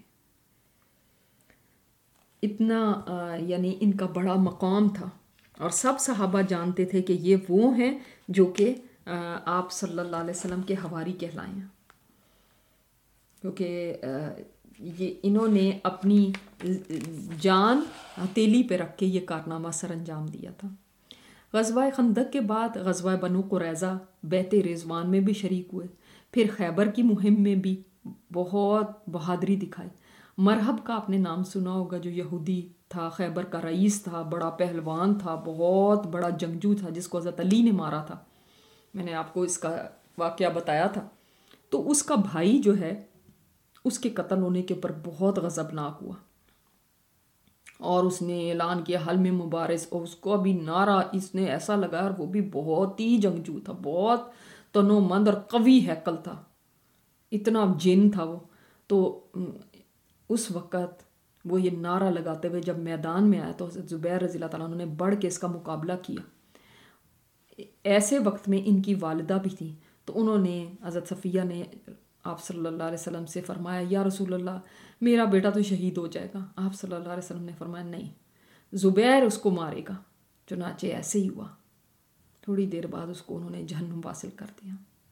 اتنا یعنی ان کا بڑا مقام تھا، اور سب صحابہ جانتے تھے کہ یہ وہ ہیں جو کہ آپ صلی اللہ علیہ وسلم کے حواری کہلائے ہیں. کیونکہ یہ انہوں نے اپنی جان ہتھیلی پہ رکھ کے یہ کارنامہ سر انجام دیا تھا۔ غزوہ خندق کے بعد غزوہ بنو قریظہ، بیعت رضوان میں بھی شریک ہوئے، پھر خیبر کی مہم میں بھی بہت بہادری دکھائی۔ مرحب کا آپ نے نام سنا ہوگا، جو یہودی تھا، خیبر کا رئیس تھا، بڑا پہلوان تھا، بہت بڑا جنگجو تھا، جس کو حضرت علی نے مارا تھا، میں نے آپ کو اس کا واقعہ بتایا تھا۔ تو اس کا بھائی جو ہے، اس کے قتل ہونے کے اوپر بہت غضبناک ہوا، اور اس نے اعلان کیا حل میں مبارز، اور اس کو بھی نعرہ اس نے ایسا لگا، اور وہ بھی بہت ہی جنگجو تھا، بہت تنو مند اور قوی ہیکل تھا، اتنا جن تھا وہ۔ تو اس وقت وہ یہ نعرہ لگاتے ہوئے جب میدان میں آیا تو حضرت زبیر رضی اللہ تعالیٰ عنہ نے بڑھ کے اس کا مقابلہ کیا۔ ایسے وقت میں ان کی والدہ بھی تھیں، تو انہوں نے، حضرت صفیہ نے آپ صلی اللہ علیہ وسلم سے فرمایا، یا رسول اللہ، میرا بیٹا تو شہید ہو جائے گا۔ آپ صلی اللہ علیہ وسلم نے فرمایا نہیں، زبیر اس کو مارے گا۔ چنانچہ ایسے ہی ہوا، تھوڑی دیر بعد اس کو انہوں نے جہنم واصل کر دیا۔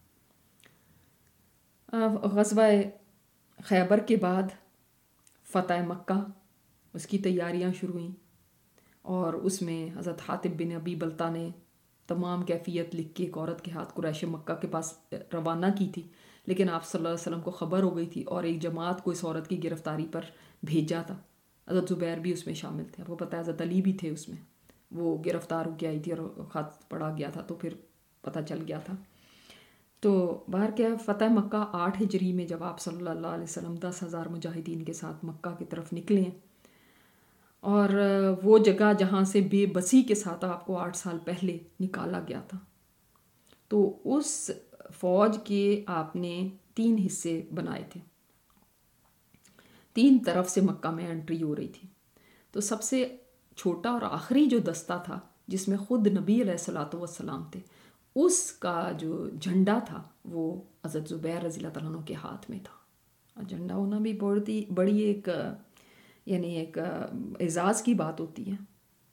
غزوہ خیبر کے بعد فتح مکہ، اس کی تیاریاں شروع ہوئیں، اور اس میں حضرت حاتب بن ابی بلتہ نے تمام کیفیت لکھ کے ایک عورت کے ہاتھ قریش مکہ کے پاس روانہ کی تھی، لیکن آپ صلی اللہ علیہ وسلم کو خبر ہو گئی تھی، اور ایک جماعت کو اس عورت کی گرفتاری پر بھیجا تھا۔ حضرت زبیر بھی اس میں شامل تھے، آپ کو پتہ ہے حضرت علی بھی تھے اس میں، وہ گرفتار ہو کے آئی تھی اور خط پڑا گیا تھا، تو پھر پتہ چل گیا تھا۔ تو باہر کیا، فتح مکہ 8 ہجری میں جب آپ صلی اللہ علیہ وسلم 10,000 مجاہدین کے ساتھ مکہ کی طرف نکلے ہیں، اور وہ جگہ جہاں سے بے بسی کے ساتھ آپ کو 8 سال پہلے نکالا گیا تھا، تو اس فوج کے آپ نے 3 حصے بنائے تھے، 3 طرف سے مکہ میں انٹری ہو رہی تھی۔ تو سب سے چھوٹا اور آخری جو دستہ تھا، جس میں خود نبی علیہ الصلوۃ والسلام تھے، اس کا جو جھنڈا تھا وہ حضرت زبیر رضی اللہ تعالیٰ عنہ کے ہاتھ میں تھا۔ اور جھنڈا ہونا بھی بڑی ایک ایک اعزاز کی بات ہوتی ہے۔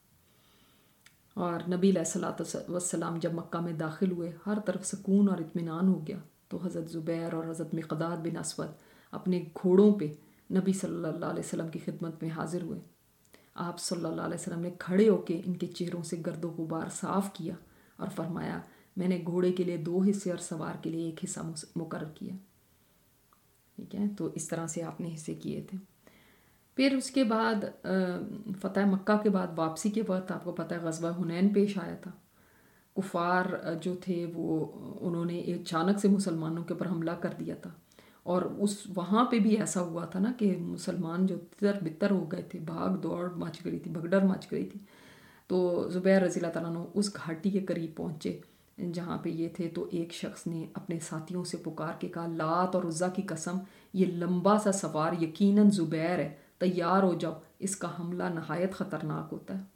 اور نبی علیہ الصلوۃ والسلام جب مکہ میں داخل ہوئے، ہر طرف سکون اور اطمینان ہو گیا، تو حضرت زبیر اور حضرت مقداد بن اسود اپنے گھوڑوں پہ نبی صلی اللہ علیہ وسلم کی خدمت میں حاضر ہوئے۔ آپ صلی اللہ علیہ وسلم نے کھڑے ہو کے ان کے چہروں سے گرد و غبار صاف کیا اور فرمایا، میں نے گھوڑے کے لیے 2 حصے اور سوار کے لیے 1 حصہ مقرر کیا۔ ٹھیک ہے، تو اس طرح سے آپ نے حصے کیے تھے۔ پھر اس کے بعد فتح مکہ کے بعد واپسی کے وقت آپ کو پتہ ہے غزوہ حنین پیش آیا تھا۔ کفار جو تھے وہ انہوں نے اچانک سے مسلمانوں کے اوپر حملہ کر دیا تھا، اور وہاں پہ بھی ایسا ہوا تھا نا کہ مسلمان جو تر بتر ہو گئے تھے، بھاگ دوڑ مچ گئی تھی، بھگدڑ مچ گئی تھی۔ تو زبیر رضی اللہ تعالیٰ عنہ اس گھاٹی کے قریب پہنچے جہاں پہ یہ تھے، تو ایک شخص نے اپنے ساتھیوں سے پکار کے کہا، لات اور عزا کی قسم، یہ لمبا سا سوار یقیناً زبیر ہے، تیار ہو جاؤ، اس کا حملہ نہایت خطرناک ہوتا ہے۔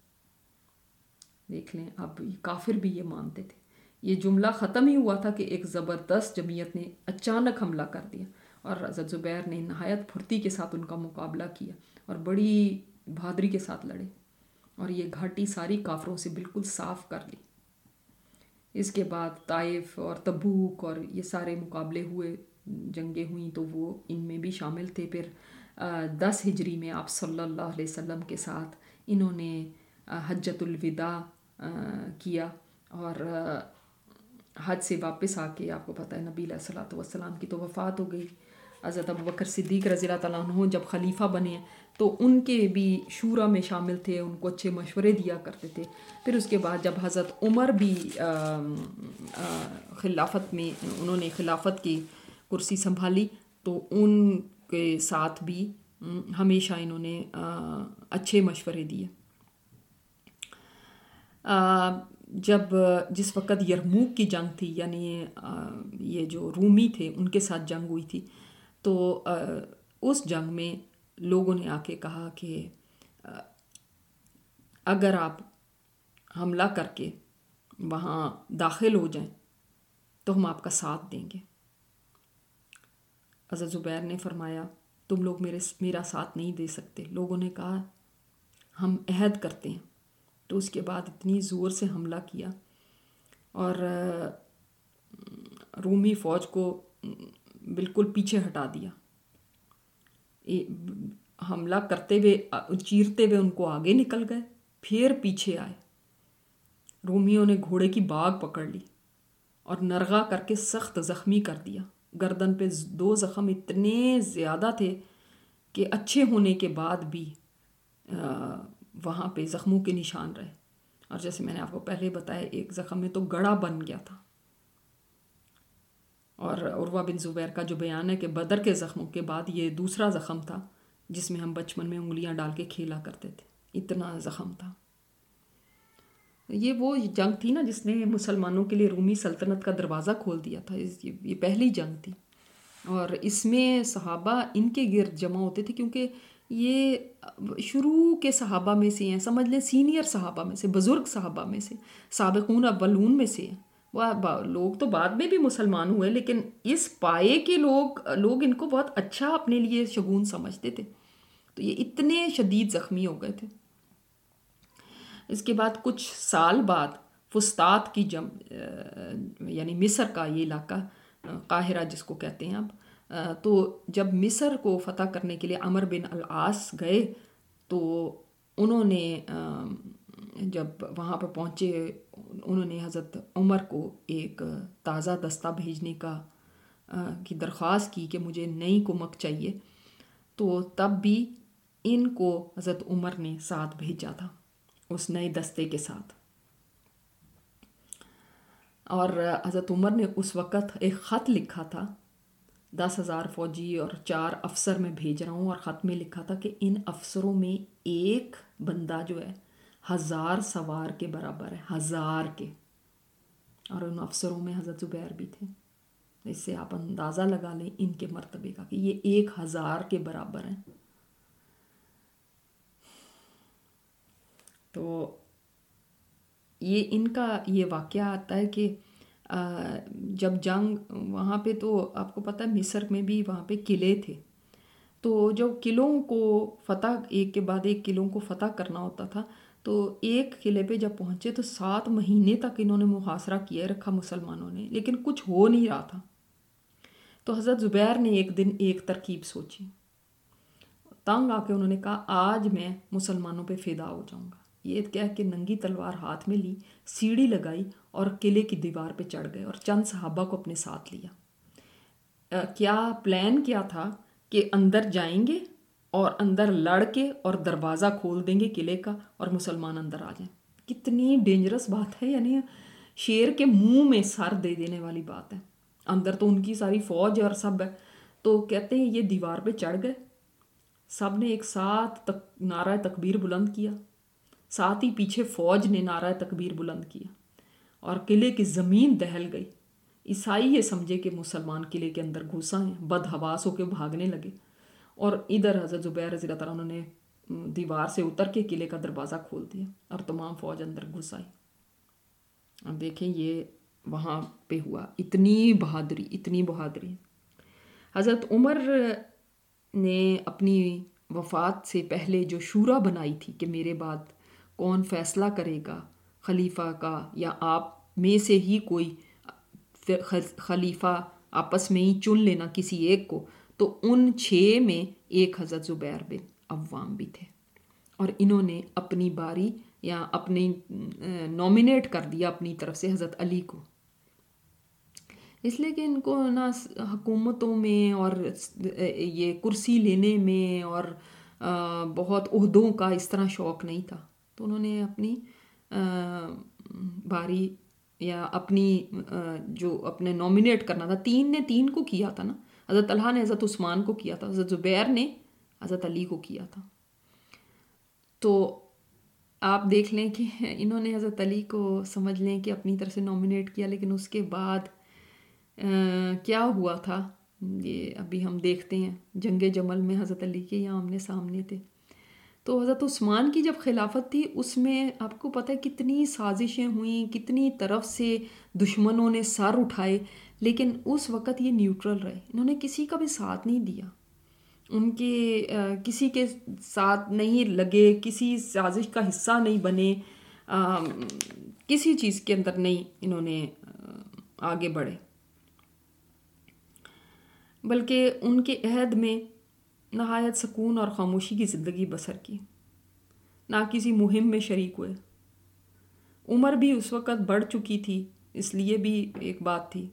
دیکھ لیں، اب کافر بھی یہ مانتے تھے۔ یہ جملہ ختم ہی ہوا تھا کہ ایک زبردست جمعیت نے اچانک حملہ کر دیا، اور حضرت زبیر نے نہایت پھرتی کے ساتھ ان کا مقابلہ کیا اور بڑی بہادری کے ساتھ لڑے، اور یہ گھاٹی ساری کافروں سے بالکل صاف کر لی۔ اس کے بعد طائف اور تبوک اور یہ سارے مقابلے ہوئے، جنگیں ہوئیں، تو وہ ان میں بھی شامل تھے۔ پھر 10 ہجری میں آپ صلی اللہ علیہ وسلم کے ساتھ انہوں نے حجۃ الوداع کیا، اور حج سے واپس آ کے آپ کو پتہ ہے نبی علیہ الصلوۃ والسلام کی تو وفات ہو گئی۔ حضرت ابوبکر صدیق رضی اللہ تعالیٰ عنہ جب خلیفہ بنے تو ان کے بھی شورا میں شامل تھے، ان کو اچھے مشورے دیا کرتے تھے۔ پھر اس کے بعد جب حضرت عمر بھی خلافت میں، انہوں نے خلافت کی کرسی سنبھالی، تو ان کے ساتھ بھی ہمیشہ انہوں نے اچھے مشورے دیے۔ جس وقت یرموک کی جنگ تھی، یعنی یہ جو رومی تھے ان کے ساتھ جنگ ہوئی تھی، تو اس جنگ میں لوگوں نے آ کے کہا کہ اگر آپ حملہ کر کے وہاں داخل ہو جائیں تو ہم آپ کا ساتھ دیں گے۔ حضرت زبیر نے فرمایا، تم لوگ میرا ساتھ نہیں دے سکتے۔ لوگوں نے کہا، ہم عہد کرتے ہیں۔ تو اس کے بعد اتنی زور سے حملہ کیا اور رومی فوج کو بالکل پیچھے ہٹا دیا۔ حملہ کرتے ہوئے چیرتے ہوئے ان کو آگے نکل گئے، پھر پیچھے آئے۔ رومیوں نے گھوڑے کی باگ پکڑ لی اور نرغہ کر کے سخت زخمی کر دیا۔ گردن پہ 2 زخم اتنے زیادہ تھے کہ اچھے ہونے کے بعد بھی وہاں پہ زخموں کے نشان رہے، اور جیسے میں نے آپ کو پہلے بتایا ایک زخم میں تو گڑھا بن گیا تھا۔ اور عروہ بن زبیر کا جو بیان ہے کہ بدر کے زخموں کے بعد یہ دوسرا زخم تھا جس میں ہم بچپن میں انگلیاں ڈال کے کھیلا کرتے تھے، اتنا زخم تھا۔ یہ وہ جنگ تھی نا جس نے مسلمانوں کے لیے رومی سلطنت کا دروازہ کھول دیا تھا، یہ پہلی جنگ تھی، اور اس میں صحابہ ان کے گرد جمع ہوتے تھے کیونکہ یہ شروع کے صحابہ میں سے ہیں، سمجھ لیں سینئر صحابہ میں سے، بزرگ صحابہ میں سے، سابقون اولون میں سے ہیں۔ وہ لوگ تو بعد میں بھی مسلمان ہوئے، لیکن اس پائے کے لوگ ان کو بہت اچھا اپنے لیے شگون سمجھتے تھے، تو یہ اتنے شدید زخمی ہو گئے تھے۔ اس کے بعد کچھ سال بعد فسطاط کی یعنی مصر کا یہ علاقہ، قاہرہ جس کو کہتے ہیں اب، تو جب مصر کو فتح کرنے کے لیے عمر بن العاص گئے تو انہوں نے جب وہاں پہ پہنچے انہوں نے حضرت عمر کو ایک تازہ دستہ بھیجنے کی درخواست کی کہ مجھے نئی کمک چاہیے، تو تب بھی ان کو حضرت عمر نے ساتھ بھیجا تھا اس نئے دستے کے ساتھ۔ اور حضرت عمر نے اس وقت ایک خط لکھا تھا، 10,000 فوجی اور 4 افسر میں بھیج رہا ہوں، اور خط میں لکھا تھا کہ ان افسروں میں ایک بندہ جو ہے 1000 سوار کے برابر ہے، 1000 کے، اور ان افسروں میں حضرت زبیر بھی تھے۔ اس سے آپ اندازہ لگا لیں ان کے مرتبے کا کہ یہ 1000 کے برابر ہیں۔ تو یہ ان کا یہ واقعہ آتا ہے کہ جب جنگ وہاں پہ، تو آپ کو پتہ ہے مصر میں بھی وہاں پہ قلعے تھے، تو جو قلعوں کو فتح ایک کے بعد ایک قلعوں کو فتح کرنا ہوتا تھا، تو ایک قلعے پہ جب پہنچے تو 7 مہینے تک انہوں نے محاصرہ کیے رکھا مسلمانوں نے، لیکن کچھ ہو نہیں رہا تھا۔ تو حضرت زبیر نے ایک دن ایک ترکیب سوچی، تنگ آ کے انہوں نے کہا آج میں مسلمانوں پہ فدا ہو جاؤں گا۔ یہ کہہ کے ننگی تلوار ہاتھ میں لی، سیڑھی لگائی اور قلعے کی دیوار پہ چڑھ گئے اور چند صحابہ کو اپنے ساتھ لیا۔ کیا پلان کیا تھا کہ اندر جائیں گے اور اندر لڑ کے اور دروازہ کھول دیں گے قلعے کا اور مسلمان اندر آ جائیں۔ کتنی ڈینجرس بات ہے، یعنی شیر کے منہ میں سر دے دینے والی بات ہے۔ اندر تو ان کی ساری فوج اور سب ہے، تو کہتے ہیں یہ دیوار پہ چڑھ گئے، سب نے ایک ساتھ نعرہ تکبیر بلند کیا، ساتھ ہی پیچھے فوج نے نعرہ تکبیر بلند کیا، اور قلعے کی زمین دہل گئی۔ عیسائی یہ سمجھے کہ مسلمان قلعے کے اندر گھسا ہیں، بدحواس ہو کے بھاگنے لگے، اور ادھر حضرت زبیر رضی اللہ تعالیٰ نے دیوار سے اتر کے قلعے کا دروازہ کھول دیا اور تمام فوج اندر گھس آئی۔ اب دیکھیں یہ وہاں پہ ہوا، اتنی بہادری۔ حضرت عمر نے اپنی وفات سے پہلے جو شورا بنائی تھی کہ میرے بعد کون فیصلہ کرے گا خلیفہ کا، یا آپ میں سے ہی کوئی خلیفہ آپس میں ہی چن لینا کسی ایک کو، تو ان 6 میں ایک حضرت زبیر بن عوام بھی تھے، اور انہوں نے اپنی باری یا اپنی نومینیٹ کر دیا اپنی طرف سے حضرت علی کو، اس لیے کہ ان کو نہ حکومتوں میں اور یہ کرسی لینے میں اور بہت عہدوں کا اس طرح شوق نہیں تھا، تو انہوں نے اپنی باری یا اپنی جو اپنے نومینیٹ کرنا تھا، 3 نے 3 کو کیا تھا نا، حضرت طلحہ نے حضرت عثمان کو کیا تھا، حضرت زبیر نے حضرت علی کو کیا تھا۔ تو آپ دیکھ لیں کہ انہوں نے حضرت علی کو سمجھ لیں کہ اپنی طرف سے نومینیٹ کیا، لیکن اس کے بعد کیا ہوا تھا یہ ابھی ہم دیکھتے ہیں۔ جنگ جمل میں حضرت علی کے یہاں آمنے سامنے تھے، تو حضرت عثمان کی جب خلافت تھی اس میں آپ کو پتہ ہے کتنی سازشیں ہوئیں، کتنی طرف سے دشمنوں نے سر اٹھائے، لیکن اس وقت یہ نیوٹرل رہے، انہوں نے کسی کا بھی ساتھ نہیں دیا، ان کے کسی کے ساتھ نہیں لگے، کسی سازش کا حصہ نہیں بنے، کسی چیز کے اندر نہیں انہوں نے آگے بڑھے، بلکہ ان کے عہد میں نہایت سکون اور خاموشی کی زندگی بسر کی، نہ کسی مہم میں شریک ہوئے۔ عمر بھی اس وقت بڑھ چکی تھی، اس لیے بھی ایک بات تھی،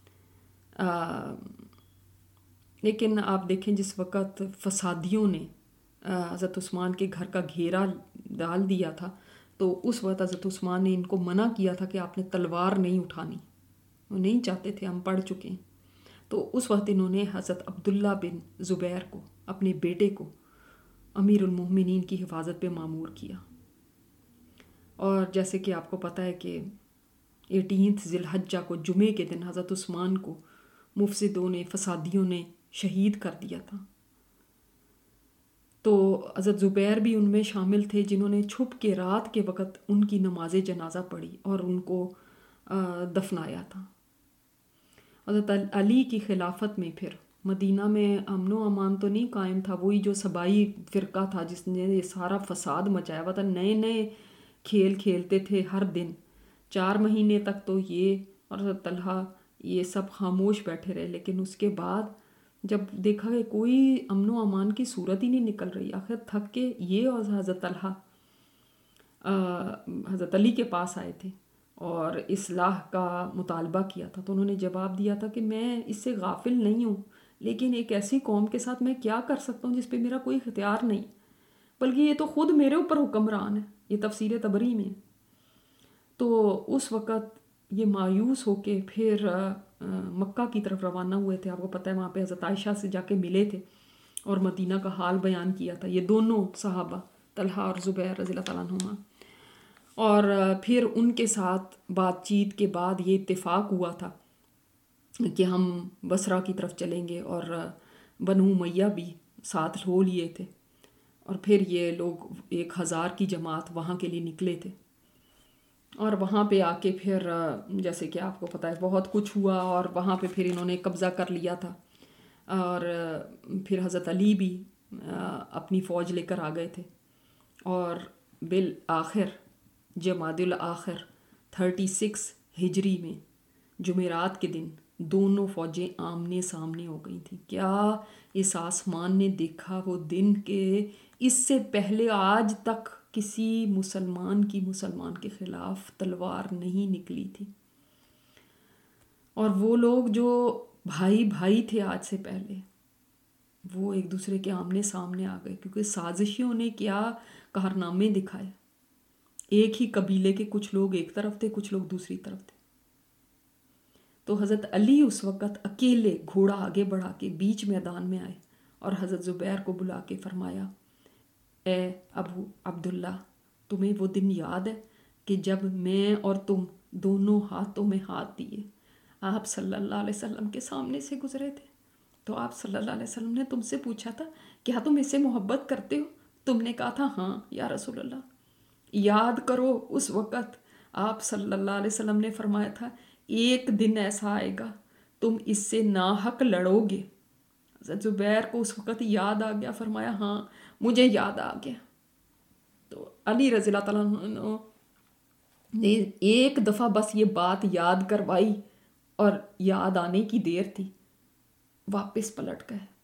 لیکن آپ دیکھیں جس وقت فسادیوں نے حضرت عثمان کے گھر کا گھیرا ڈال دیا تھا تو اس وقت حضرت عثمان نے ان کو منع کیا تھا کہ آپ نے تلوار نہیں اٹھانی، وہ نہیں چاہتے تھے، ہم پڑھ چکے ہیں۔ تو اس وقت انہوں نے حضرت عبداللہ بن زبیر کو، اپنے بیٹے کو، امیر المومنین کی حفاظت پہ مامور کیا۔ اور جیسے کہ آپ کو پتہ ہے کہ 18 ذی الحجہ کو، جمعے کے دن، حضرت عثمان کو مفسدوں نے، فسادیوں نے شہید کر دیا تھا۔ تو حضرت زبیر بھی ان میں شامل تھے جنہوں نے چھپ کے رات کے وقت ان کی نماز جنازہ پڑھی اور ان کو دفنایا تھا۔ حضرت علی کی خلافت میں پھر مدینہ میں امن و امان تو نہیں قائم تھا، وہی جو سبائی فرقہ تھا جس نے یہ سارا فساد مچایا ہوا تھا، نئے نئے کھیل کھیلتے تھے ہر دن۔ 4 مہینے تک تو یہ اور حضرت طلحہ یہ سب خاموش بیٹھے رہے، لیکن اس کے بعد جب دیکھا کہ کوئی امن و امان کی صورت ہی نہیں نکل رہی، آخر تھک کے یہ اور حضرت طلحہ حضرت علی کے پاس آئے تھے اور اصلاح کا مطالبہ کیا تھا۔ تو انہوں نے جواب دیا تھا کہ میں اس سے غافل نہیں ہوں، لیکن ایک ایسی قوم کے ساتھ میں کیا کر سکتا ہوں جس پہ میرا کوئی اختیار نہیں، بلکہ یہ تو خود میرے اوپر حکمران ہے۔ یہ تفسیر طبری میں۔ تو اس وقت یہ مایوس ہو کے پھر مکہ کی طرف روانہ ہوئے تھے۔ آپ کو پتہ ہے وہاں پہ حضرت عائشہ سے جا کے ملے تھے اور مدینہ کا حال بیان کیا تھا، یہ دونوں صحابہ طلحہ اور زبیر رضی اللہ تعالیٰ عنہما۔ اور پھر ان کے ساتھ بات چیت کے بعد یہ اتفاق ہوا تھا کہ ہم بصرہ کی طرف چلیں گے، اور بنو امیہ بھی ساتھ ہو لیے تھے، اور پھر یہ لوگ 1000 کی جماعت وہاں کے لیے نکلے تھے۔ اور وہاں پہ آ کے پھر جیسے کہ آپ کو پتہ ہے بہت کچھ ہوا، اور وہاں پہ پھر انہوں نے قبضہ کر لیا تھا، اور پھر حضرت علی بھی اپنی فوج لے کر آ گئے تھے، اور بالآخر جمادی الاخر 36 ہجری میں جمعرات کے دن دونوں فوجیں آمنے سامنے ہو گئی تھیں۔ کیا اس آسمان نے دیکھا وہ دن کہ اس سے پہلے آج تک کسی مسلمان کے خلاف تلوار نہیں نکلی تھی، اور وہ لوگ جو بھائی تھے آج سے پہلے، وہ ایک دوسرے کے آمنے سامنے آ گئے، کیونکہ سازشیوں نے کیا کارنامے دکھائے۔ ایک ہی قبیلے کے کچھ لوگ ایک طرف تھے، کچھ لوگ دوسری طرف تھے۔ تو حضرت علی اس وقت اکیلے گھوڑا آگے بڑھا کے بیچ میدان میں آئے اور حضرت زبیر کو بلا کے فرمایا، اے ابو عبداللہ، تمہیں وہ دن یاد ہے کہ جب میں اور تم دونوں ہاتھوں میں ہاتھ دیے آپ صلی اللہ علیہ وسلم کے سامنے سے گزرے تھے، تو آپ صلی اللہ علیہ وسلم نے تم سے پوچھا تھا کیا تم اس سے محبت کرتے ہو؟ تم نے کہا تھا ہاں یا رسول اللہ۔ یاد کرو اس وقت آپ صلی اللہ علیہ وسلم نے فرمایا تھا ایک دن ایسا آئے گا تم اس سے ناحق لڑو گے۔ حضرت زبیر کو اس وقت یاد آ گیا، فرمایا ہاں مجھے یاد آ گیا۔ تو علی رضی اللہ تعالیٰ عنہ نے ایک دفعہ بس یہ بات یاد کروائی، اور یاد آنے کی دیر تھی، واپس پلٹ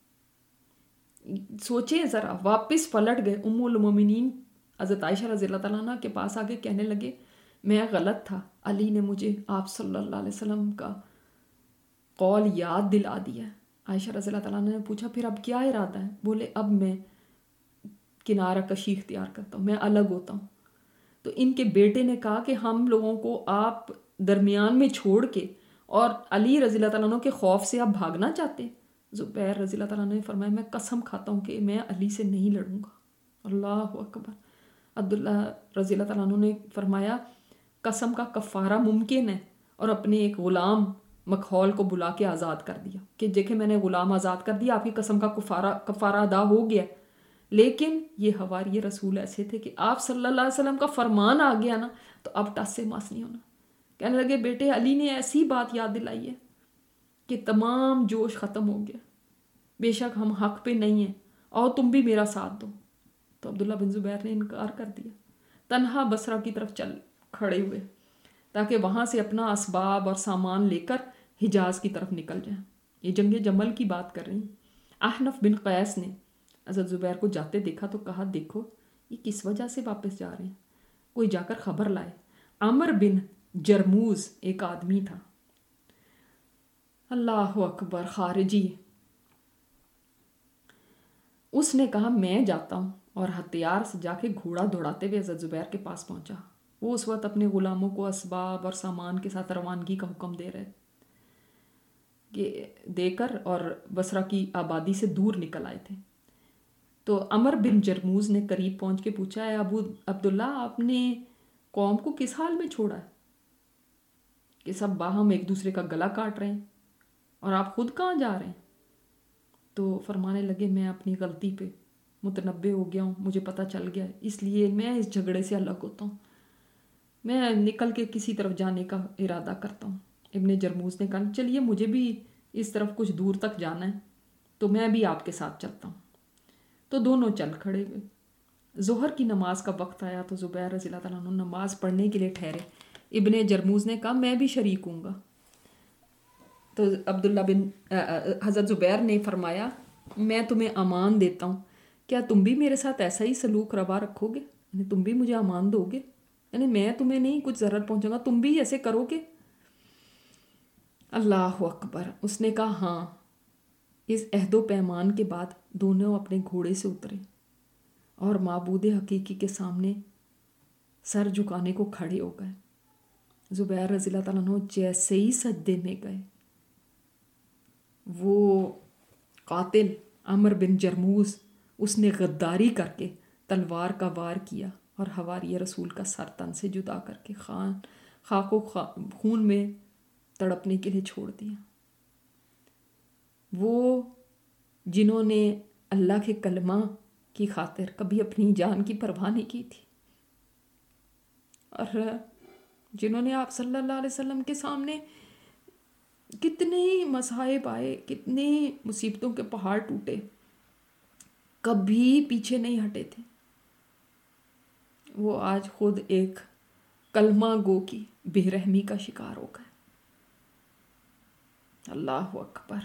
گئے۔ سوچیں ذرا، واپس پلٹ گئے۔ ام المومنین حضرت عائشہ رضی اللہ تعالیٰ عنہ کے پاس آ کے کہنے لگے میں غلط تھا، علی نے مجھے آپ صلی اللہ علیہ وسلم کا قول یاد دلا دیا۔ عائشہ رضی اللہ تعالیٰ عنہ نے پوچھا پھر اب کیا ارادہ ہے؟ بولے اب میں کنارہ کشی اختیار کرتا ہوں، میں الگ ہوتا ہوں۔ تو ان کے بیٹے نے کہا کہ ہم لوگوں کو آپ درمیان میں چھوڑ کے اور علی رضی اللہ تعالیٰ عنہ کے خوف سے آپ بھاگنا چاہتے ہیں؟ زبیر رضی اللہ تعالیٰ عنہ نے فرمایا میں قسم کھاتا ہوں کہ میں علی سے نہیں لڑوں گا۔ اللہ اکبر۔ عبداللہ رضی اللہ تعالیٰ عنہ نے فرمایا قسم کا کفارہ ممکن ہے، اور اپنے ایک غلام مکحول کو بلا کے آزاد کر دیا کہ دیکھیں میں نے غلام آزاد کر دیا، آپ کی قسم کا کفارہ ادا ہو گیا۔ لیکن یہ حواری رسول ایسے تھے کہ آپ صلی اللہ علیہ وسلم کا فرمان آ گیا نا تو اب ٹس سے مس نہیں ہونا۔ کہنے لگے بیٹے علی نے ایسی بات یاد دلائی ہے کہ تمام جوش ختم ہو گیا، بے شک ہم حق پہ نہیں ہیں، اور تم بھی میرا ساتھ دو۔ تو عبداللہ بن زبیر نے انکار کر دیا، تنہا بصرہ کی طرف چل کھڑے ہوئے تاکہ وہاں سے اپنا اسباب اور سامان لے کر حجاز کی طرف نکل جائیں۔ یہ جنگ جمل کی بات کر رہی ہیں۔ احنف بن قیس نے حضرت زبیر کو جاتے دیکھا تو کہا دیکھو یہ کس وجہ سے واپس جا رہے ہیں، کوئی جا کر خبر لائے۔ عمر بن جرموز ایک آدمی تھا، اللہ اکبر، خارجی، اس نے کہا میں جاتا ہوں، اور ہتھیار سے جا کے گھوڑا دوڑاتے ہوئے حضرت زبیر کے پاس پہنچا۔ وہ اس وقت اپنے غلاموں کو اسباب اور سامان کے ساتھ روانگی کا حکم دے رہے کہ دے کر اور بصرہ کی آبادی سے دور نکل آئے تھے۔ تو عمر بن جرموز نے قریب پہنچ کے پوچھا ہے ابو عبداللہ، آپ نے قوم کو کس حال میں چھوڑا ہے کہ سب باہم ایک دوسرے کا گلا کاٹ رہے ہیں، اور آپ خود کہاں جا رہے ہیں؟ تو فرمانے لگے میں اپنی غلطی پہ متنبہ ہو گیا ہوں، مجھے پتہ چل گیا ہے، اس لیے میں اس جھگڑے سے الگ ہوتا ہوں، میں نکل کے کسی طرف جانے کا ارادہ کرتا ہوں۔ ابن جرموز نے کہا چلیے مجھے بھی اس طرف کچھ دور تک جانا ہے، تو میں بھی آپ کے ساتھ چلتا ہوں۔ تو دونوں چل کھڑے ہوئے۔ ظہر کی نماز کا وقت آیا تو زبیر رضی اللہ تعالیٰ عنہ نماز پڑھنے کے لیے ٹھہرے۔ ابن جرموز نے کہا میں بھی شریک ہوں گا۔ تو عبداللہ بن حضرت زبیر نے فرمایا میں تمہیں امان دیتا ہوں، کیا تم بھی میرے ساتھ ایسا ہی سلوک روا رکھو گے؟ یعنی تم بھی مجھے امان دو گے؟ یعنی میں تمہیں نہیں کچھ ضرر پہنچاؤں گا، تم بھی ایسے کرو گے؟ اللہ اکبر۔ اس نے کہا ہاں۔ اس عہد و پیمان کے بعد دونوں اپنے گھوڑے سے اترے اور معبود حقیقی کے سامنے سر جھکانے کو کھڑے ہو گئے۔ زبیر رضی اللہ تعالیٰ عنہ جیسے ہی سجدے میں گئے، وہ قاتل عمر بن جرموز اس نے غداری کر کے تلوار کا وار کیا اور حواری رسول کا سر تن سے جدا کر کے خاک و خون میں تڑپنے کے لیے چھوڑ دیا۔ وہ جنہوں نے اللہ کے کلمہ کی خاطر کبھی اپنی جان کی پرواہ نہیں کی تھی، اور جنہوں نے آپ صلی اللہ علیہ وسلم کے سامنے کتنے مصائب آئے، کتنی مصیبتوں کے پہاڑ ٹوٹے، کبھی پیچھے نہیں ہٹے تھے، وہ آج خود ایک کلمہ گو کی بے رحمی کا شکار ہو گئے۔ اللہ اکبر۔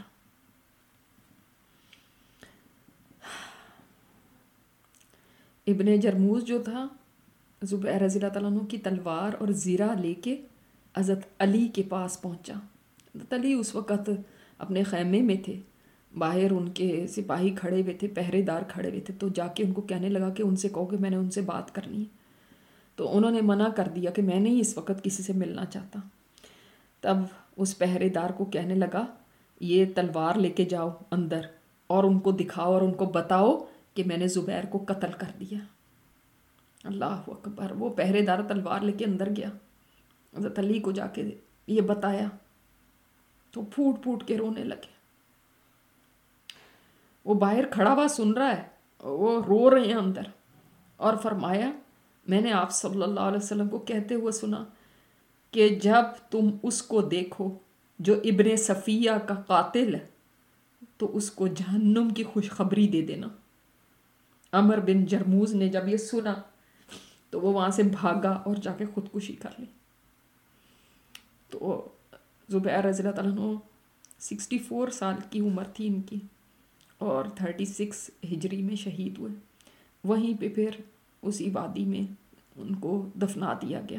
ابن جرموز جو تھا زبیر رضی اللہ تعالیٰ عنہ کی تلوار اور زیرہ لے کے حضرت علی کے پاس پہنچا۔ حضرت علی اس وقت اپنے خیمے میں تھے، باہر ان کے سپاہی کھڑے ہوئے تھے، پہرے دار کھڑے ہوئے تھے، تو جا کے ان کو کہنے لگا کہ ان سے کہو کہ میں نے ان سے بات کرنی ہے۔ تو انہوں نے منع کر دیا کہ میں نہیں اس وقت کسی سے ملنا چاہتا۔ تب اس پہرے دار کو کہنے لگا یہ تلوار لے کے جاؤ اندر اور ان کو دکھاؤ اور ان کو بتاؤ کہ میں نے زبیر کو قتل کر دیا۔ اللہ اکبر۔ وہ پہرے دار تلوار لے کے اندر گیا، حضرت علی کو جا کے یہ بتایا تو پھوٹ پھوٹ کے رونے لگے۔ وہ باہر کھڑا ہوا سن رہا ہے، وہ رو رہے ہیں اندر، اور فرمایا میں نے آپ صلی اللہ علیہ وسلم کو کہتے ہوئے سنا کہ جب تم اس کو دیکھو جو ابن صفیہ کا قاتل ہے تو اس کو جہنم کی خوشخبری دے دینا۔ عمر بن جرموز نے جب یہ سنا تو وہ وہاں سے بھاگا اور جا کے خودکشی کر لی۔ تو زبیر رضی اللہ تعالیٰ عنہ 64 سال کی عمر تھی ان کی، اور 36 ہجری میں شہید ہوئے۔ وہیں پہ پھر اسی وادی میں ان کو دفنا دیا گیا۔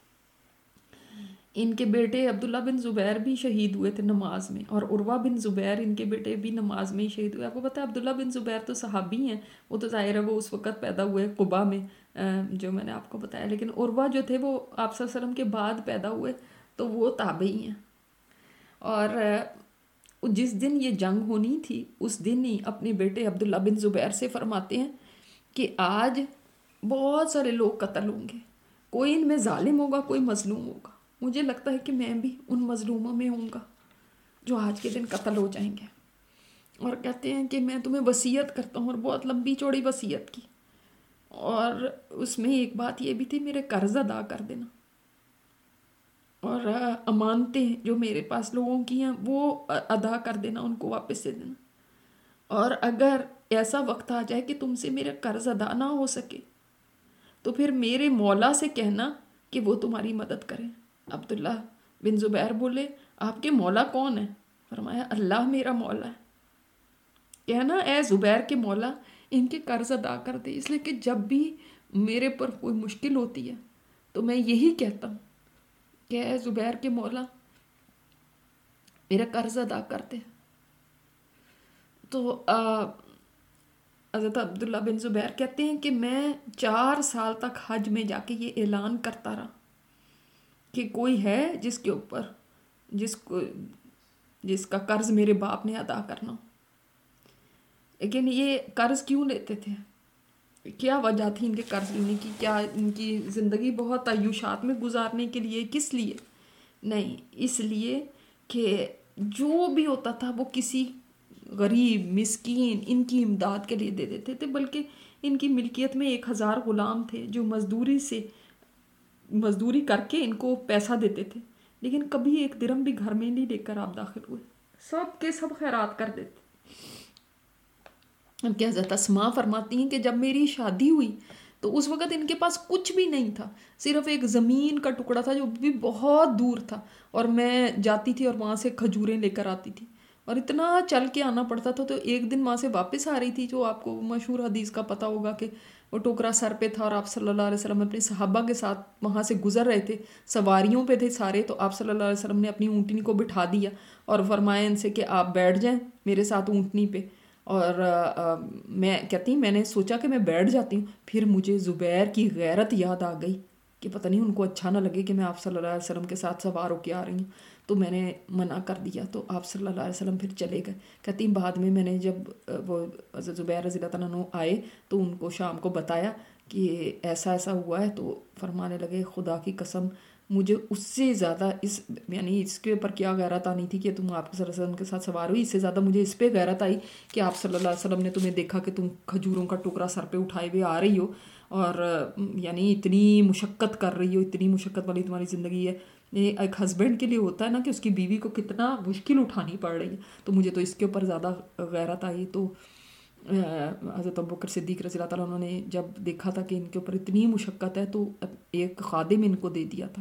ان کے بیٹے عبداللہ بن زبیر بھی شہید ہوئے تھے نماز میں، اور عروہ بن زبیر ان کے بیٹے بھی نماز میں ہی شہید ہوئے۔ آپ کو پتہ ہے عبداللہ بن زبیر تو صحابی ہیں، وہ تو ظاہر ہے وہ اس وقت پیدا ہوئے قبا میں جو میں نے آپ کو بتایا، لیکن عروہ جو تھے وہ آپ صلی اللہ علیہ وسلم کے بعد پیدا ہوئے، تو وہ تابعی ہیں۔ اور جس دن یہ جنگ ہونی تھی اس دن ہی اپنے بیٹے عبداللہ بن زبیر سے فرماتے ہیں کہ آج بہت سارے لوگ قتل ہوں گے، کوئی ان میں ظالم ہوگا، کوئی مظلوم ہوگا، مجھے لگتا ہے کہ میں بھی ان مظلوموں میں ہوں گا جو آج کے دن قتل ہو جائیں گے۔ اور کہتے ہیں کہ میں تمہیں وصیت کرتا ہوں، اور بہت لمبی چوڑی وصیت کی، اور اس میں ایک بات یہ بھی تھی میرے قرض ادا کر دینا، اور امانتیں جو میرے پاس لوگوں کی ہیں وہ ادا کر دینا، ان کو واپس دے دینا، اور اگر ایسا وقت آ جائے کہ تم سے میرا قرض ادا نہ ہو سکے تو پھر میرے مولا سے کہنا کہ وہ تمہاری مدد کریں۔ عبداللہ بن زبیر بولے آپ کے مولا کون ہیں؟ فرمایا اللہ میرا مولا ہے۔ کہنا اے زبیر کے مولا ان کے قرض ادا کر دے، اس لیے کہ جب بھی میرے پر کوئی مشکل ہوتی ہے تو میں یہی کہتا ہوں کہ اے زبیر کے مولا میرا قرض ادا کر دے۔ تو حضرت عبداللہ بن زبیر کہتے ہیں کہ میں 4 سال تک حج میں جا کے یہ اعلان کرتا رہا کہ کوئی ہے جس کے اوپر جس کا قرض میرے باپ نے ادا کرنا ہو۔ لیکن یہ قرض کیوں لیتے تھے؟ کیا وجہ تھی ان کے قرض لینے کی؟ کیا ان کی زندگی بہت تعیشات میں گزارنے کے لیے؟ کس لیے؟ نہیں، اس لیے کہ جو بھی ہوتا تھا وہ کسی غریب مسکین ان کی امداد کے لیے دے دیتے تھے، بلکہ ان کی ملکیت میں 1000 غلام تھے جو مزدوری کر کے ان کو پیسہ دیتے تھے، لیکن کبھی 1 درہم بھی گھر میں نہیں لے کر آپ داخل ہوئے، سب کے سب خیرات کر دیتے۔ اب کہ حضرت اسماء فرماتی ہیں کہ جب میری شادی ہوئی تو اس وقت ان کے پاس کچھ بھی نہیں تھا، صرف ایک زمین کا ٹکڑا تھا جو بھی بہت دور تھا، اور میں جاتی تھی اور وہاں سے کھجوریں لے کر آتی تھی، اور اتنا چل کے آنا پڑتا تھا۔ تو ایک دن وہاں سے واپس آ رہی تھی، جو آپ کو مشہور حدیث کا پتہ ہوگا کہ وہ ٹوکرا سر پہ تھا، اور آپ صلی اللہ علیہ وسلم اپنے صحابہ کے ساتھ وہاں سے گزر رہے تھے، سواریوں پہ تھے سارے، تو آپ صلی اللہ علیہ وسلم نے اپنی اونٹنی کو بٹھا دیا اور فرمایا ان سے کہ آپ بیٹھ جائیں میرے ساتھ اونٹنی پہ، اور میں کہتی میں نے سوچا کہ میں بیٹھ جاتی ہوں، پھر مجھے زبیر کی غیرت یاد آ گئی کہ پتہ نہیں ان کو اچھا نہ لگے کہ میں آپ صلی اللہ علیہ وسلم کے ساتھ سوار ہو کے آ رہی ہوں، تو میں نے منع کر دیا، تو آپ صلی اللہ علیہ وسلم پھر چلے گئے۔ کہتی بعد میں نے جب وہ حضرت زبیر رضی اللہ تعالیٰ عنہ آئے تو ان کو شام کو بتایا کہ ایسا ایسا ہوا ہے، تو فرمانے لگے خدا کی قسم مجھے اس سے زیادہ یعنی اس کے اوپر کیا غیرت آنی تھی کہ تم آپ صلی اللہ علیہ وسلم کے ساتھ سوار ہوئی، اس سے زیادہ مجھے اس پہ غیرت آئی کہ آپ صلی اللہ علیہ وسلم نے تمہیں دیکھا کہ تم کھجوروں کا ٹکڑا سر پہ اٹھائے ہوئے آ رہی ہو، اور یعنی اتنی مشقت کر رہی ہو، اتنی مشقت والی تمہاری زندگی ہے۔ ایک ہسبینڈ کے لیے ہوتا ہے نا کہ اس کی بیوی کو کتنا مشکل اٹھانی پڑ رہی ہے، تو مجھے تو اس کے اوپر زیادہ غیرت آئی۔ تو حضرت ابوبکر صدیق رضی اللہ تعالیٰ عنہ نے جب دیکھا تھا کہ ان کے اوپر اتنی مشقت ہے تو ایک خادم ان کو دے دیا تھا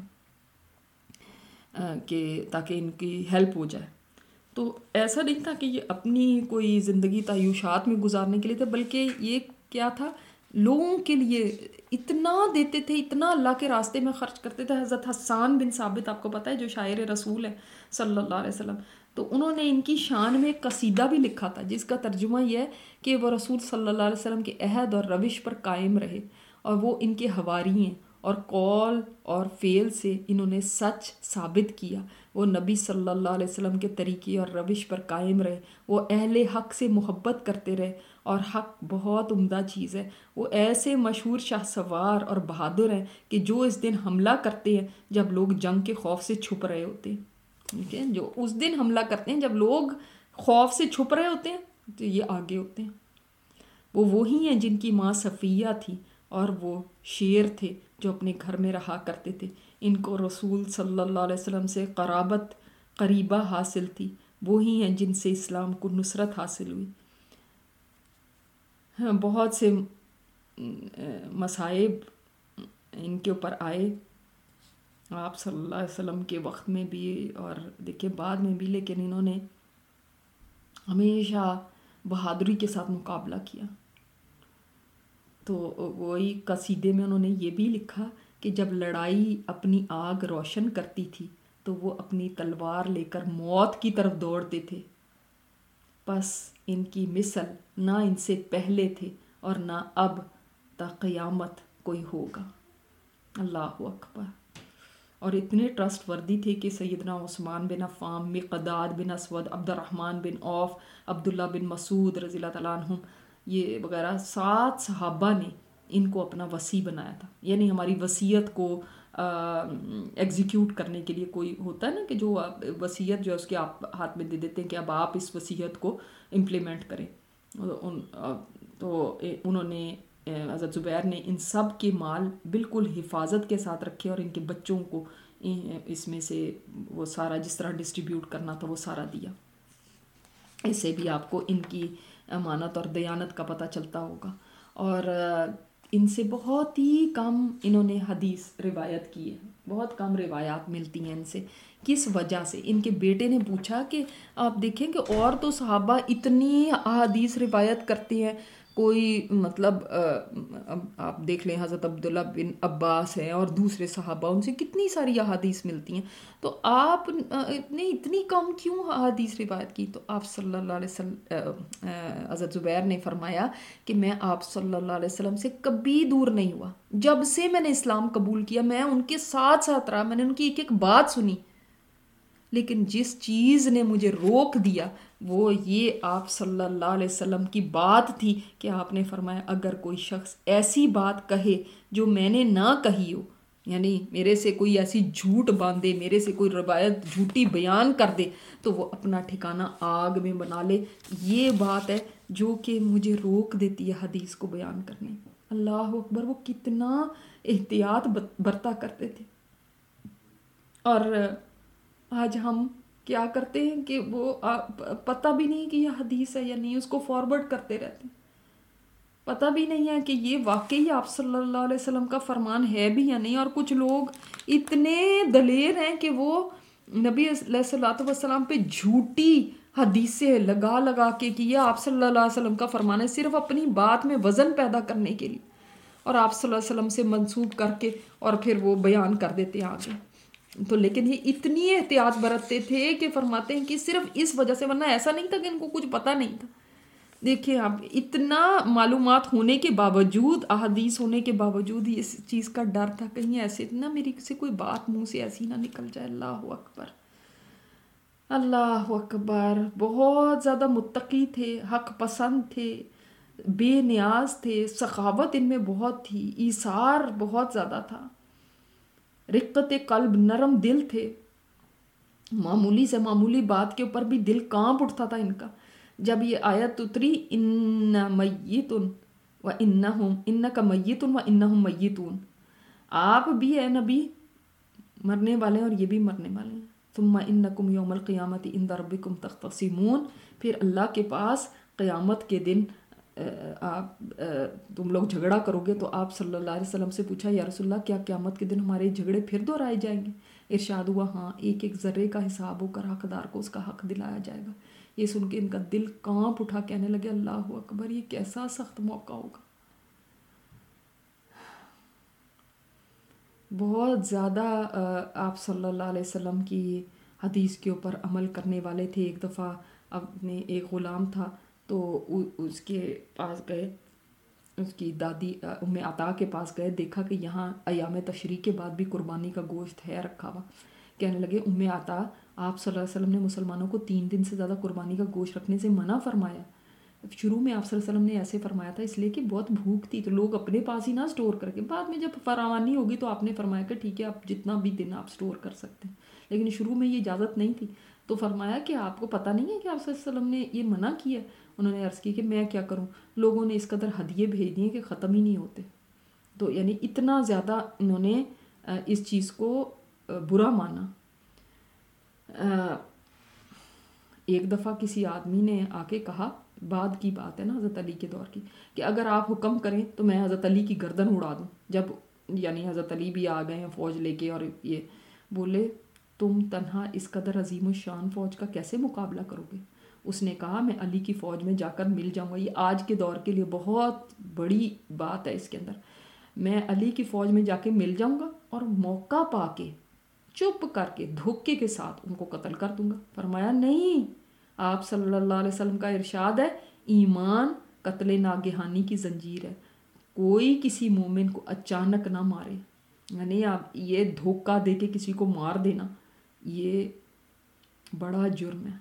کہ تاکہ ان کی ہیلپ ہو جائے۔ تو ایسا نہیں تھا کہ یہ اپنی کوئی زندگی تعیشات میں گزارنے کے لیے تھے، بلکہ یہ کیا تھا، لوگوں کے لیے اتنا دیتے تھے، اتنا اللہ کے راستے میں خرچ کرتے تھے۔ حضرت حسان بن ثابت آپ کو پتہ ہے جو شاعر رسول ہے صلی اللہ علیہ وسلم، تو انہوں نے ان کی شان میں ایک قصیدہ بھی لکھا تھا جس کا ترجمہ یہ ہے کہ وہ رسول صلی اللہ علیہ وسلم کے عہد اور روش پر قائم رہے، اور وہ ان کے حواری ہیں، اور قول اور فعل سے انہوں نے سچ ثابت کیا، وہ نبی صلی اللہ علیہ وسلم کے طریقے اور روش پر قائم رہے، وہ اہل حق سے محبت کرتے رہے، اور حق بہت عمدہ چیز ہے، وہ ایسے مشہور شاہ سوار اور بہادر ہیں کہ جو اس دن حملہ کرتے ہیں جب لوگ جنگ کے خوف سے چھپ رہے ہوتے ہیں، ٹھیک ہے، جو اس دن حملہ کرتے ہیں جب لوگ خوف سے چھپ رہے ہوتے ہیں تو یہ آگے ہوتے ہیں۔ وہ وہی ہیں جن کی ماں صفیہ تھی اور وہ شیر تھے جو اپنے گھر میں رہا کرتے تھے، ان کو رسول صلی اللہ علیہ وسلم سے قریبہ حاصل تھی، وہی ہیں جن سے اسلام کو نصرت حاصل ہوئی۔ بہت سے مصائب ان کے اوپر آئے آپ صلی اللہ علیہ وسلم کے وقت میں بھی اور دیکھیں بعد میں بھی، لیکن انہوں نے ہمیشہ بہادری کے ساتھ مقابلہ کیا۔ تو وہی قصیدے میں انہوں نے یہ بھی لکھا کہ جب لڑائی اپنی آگ روشن کرتی تھی تو وہ اپنی تلوار لے کر موت کی طرف دوڑتے تھے، پس ان کی مثل نہ ان سے پہلے تھے اور نہ اب تا قیامت کوئی ہوگا۔ اللہ اکبر۔ اور اتنے ٹرسٹ وردی تھے کہ سیدنا عثمان بن عفان، مقداد بن اسود، عبد الرحمن بن عوف، عبداللہ بن مسعود رضی اللہ تعالیٰ عنہم، یہ وغیرہ 7 صحابہ نے ان کو اپنا وصی بنایا تھا، یعنی ہماری وصیت کو ایگزیکیوٹ کرنے کے لیے کوئی ہوتا ہے نا کہ جو وصیت جو ہے اس کے آپ ہاتھ میں دے دیتے ہیں کہ اب آپ اس وصیت کو امپلیمنٹ کریں، تو انہوں نے حضرت زبیر نے ان سب کے مال بالکل حفاظت کے ساتھ رکھے اور ان کے بچوں کو اس میں سے وہ سارا جس طرح ڈسٹریبیوٹ کرنا تھا وہ سارا دیا۔ اس سے بھی آپ کو ان کی امانت اور دیانت کا پتہ چلتا ہوگا۔ اور ان سے بہت ہی کم انہوں نے حدیث روایت کی ہے، بہت کم روایات ملتی ہیں ان سے۔ کس وجہ سے؟ ان کے بیٹے نے پوچھا کہ آپ دیکھیں کہ اور تو صحابہ اتنی احادیث روایت کرتے ہیں کوئی مطلب آپ دیکھ لیں حضرت عبداللہ بن عباس ہیں اور دوسرے صحابہ، ان سے کتنی ساری احادیث ملتی ہیں، تو آپ نے اتنی کم کیوں احادیث روایت کی؟ تو آپ صلی اللہ علیہ وسلم، حضرت زبیر نے فرمایا کہ میں آپ صلی اللہ علیہ وسلم سے کبھی دور نہیں ہوا، جب سے میں نے اسلام قبول کیا میں ان کے ساتھ ساتھ رہا، میں نے ان کی ایک ایک بات سنی، لیکن جس چیز نے مجھے روک دیا وہ یہ آپ صلی اللہ علیہ وسلم کی بات تھی کہ آپ نے فرمایا اگر کوئی شخص ایسی بات کہے جو میں نے نہ کہی ہو، یعنی میرے سے کوئی ایسی جھوٹ باندھے، میرے سے کوئی روایت جھوٹی بیان کر دے، تو وہ اپنا ٹھکانہ آگ میں بنا لے۔ یہ بات ہے جو کہ مجھے روک دیتی ہے حدیث کو بیان کرنے۔ اللہ اکبر، وہ کتنا احتیاط برتا کرتے تھے۔ اور آج ہم کیا کرتے ہیں کہ وہ پتہ بھی نہیں کہ یہ حدیث ہے یا نہیں، اس کو فارورڈ کرتے رہتے ہیں، پتہ بھی نہیں ہے کہ یہ واقعی آپ صلی اللہ علیہ وسلم کا فرمان ہے بھی یا نہیں۔ اور کچھ لوگ اتنے دلیر ہیں کہ وہ نبی علیہ الصلوۃ والسلام پہ جھوٹی حدیثیں لگا لگا کے کہ یہ آپ صلی اللہ علیہ وسلم کا فرمان ہے، صرف اپنی بات میں وزن پیدا کرنے کے لیے، اور آپ صلی اللہ علیہ وسلم سے منسوب کر کے اور پھر وہ بیان کر دیتے ہیں آگے۔ تو لیکن یہ اتنی احتیاط برتتے تھے کہ فرماتے ہیں کہ صرف اس وجہ سے، ورنہ ایسا نہیں تھا کہ ان کو کچھ پتہ نہیں تھا۔ دیکھیں آپ، اتنا معلومات ہونے کے باوجود، احادیث ہونے کے باوجود ہی اس چیز کا ڈر تھا کہیں ایسے نہ میری سے کوئی بات منہ سے ایسی نہ نکل جائے۔ اللہ اکبر، اللہ اکبر۔ بہت زیادہ متقی تھے، حق پسند تھے، بے نیاز تھے، سخاوت ان میں بہت تھی، ایثار بہت زیادہ تھا، رقت قلب، نرم دل تھے، معمولی سے معمولی بات کے اوپر بھی دل کانپ اٹھتا تھا ان کا۔ جب یہ آیت اتری ان میت و انہم، انک میت و انہم میتون، آپ بھی اے نبی مرنے والے ہیں اور یہ بھی مرنے والے ہیں، ثم انکم یوم القیامت عند ربکم تختصمون، پھر اللہ کے پاس قیامت کے دن تم لوگ جھگڑا کرو گے۔ تو آپ صلی اللہ علیہ وسلم سے پوچھا یا رسول اللہ کیا قیامت کے دن ہمارے جھگڑے پھر دہرائے جائیں گے؟ ارشاد ہوا ہاں، ایک ایک ذرے کا حساب ہو کر حقدار کو اس کا حق دلایا جائے گا۔ یہ سن کے ان کا دل کانپ اٹھا، کہنے لگے اللہ اکبر، یہ کیسا سخت موقع ہوگا۔ بہت زیادہ آپ صلی اللہ علیہ وسلم کی حدیث کے اوپر عمل کرنے والے تھے۔ ایک دفعہ اپنے ایک غلام تھا تو اس کے پاس گئے، اس کی دادی ام عطا کے پاس گئے، دیکھا کہ یہاں ایام تشریق کے بعد بھی قربانی کا گوشت ہے رکھا ہوا۔ کہنے لگے ام عطا، آپ صلی اللہ علیہ وسلم نے مسلمانوں کو 3 دن سے زیادہ قربانی کا گوشت رکھنے سے منع فرمایا۔ شروع میں آپ صلی اللہ علیہ وسلم نے ایسے فرمایا تھا اس لیے کہ بہت بھوک تھی تو لوگ اپنے پاس ہی نہ سٹور کر کے، بعد میں جب فراوانی ہوگی تو آپ نے فرمایا کہ ٹھیک ہے آپ جتنا بھی دن آپ سٹور کر سکتے ہیں، لیکن شروع میں یہ اجازت نہیں تھی۔ تو فرمایا کہ آپ کو پتہ نہیں ہے کہ آپ صلی اللہ علیہ وسلم نے یہ منع کیا ہے؟ انہوں نے عرض کی کہ میں کیا کروں، لوگوں نے اس قدر ہدیے بھیج دیے کہ ختم ہی نہیں ہوتے۔ تو یعنی اتنا زیادہ انہوں نے اس چیز کو برا مانا۔ ایک دفعہ کسی آدمی نے آ کے کہا، بعد کی بات ہے نا حضرت علی کے دور کی، کہ اگر آپ حکم کریں تو میں حضرت علی کی گردن اڑا دوں۔ جب یعنی حضرت علی بھی آ گئے ہیں فوج لے کے، اور یہ بولے تم تنہا اس قدر عظیم الشان فوج کا کیسے مقابلہ کرو گے؟ اس نے کہا میں علی کی فوج میں جا کر مل جاؤں گا۔ یہ آج کے دور کے لیے بہت بڑی بات ہے اس کے اندر۔ میں علی کی فوج میں جا کے مل جاؤں گا اور موقع پا کے چپ کر کے دھوکے کے ساتھ ان کو قتل کر دوں گا۔ فرمایا نہیں، آپ صلی اللہ علیہ وسلم کا ارشاد ہے ایمان قتل ناگہانی کی زنجیر ہے، کوئی کسی مومن کو اچانک نہ مارے، یعنی آپ یہ دھوکہ دے کے کسی کو مار دینا یہ بڑا جرم ہے۔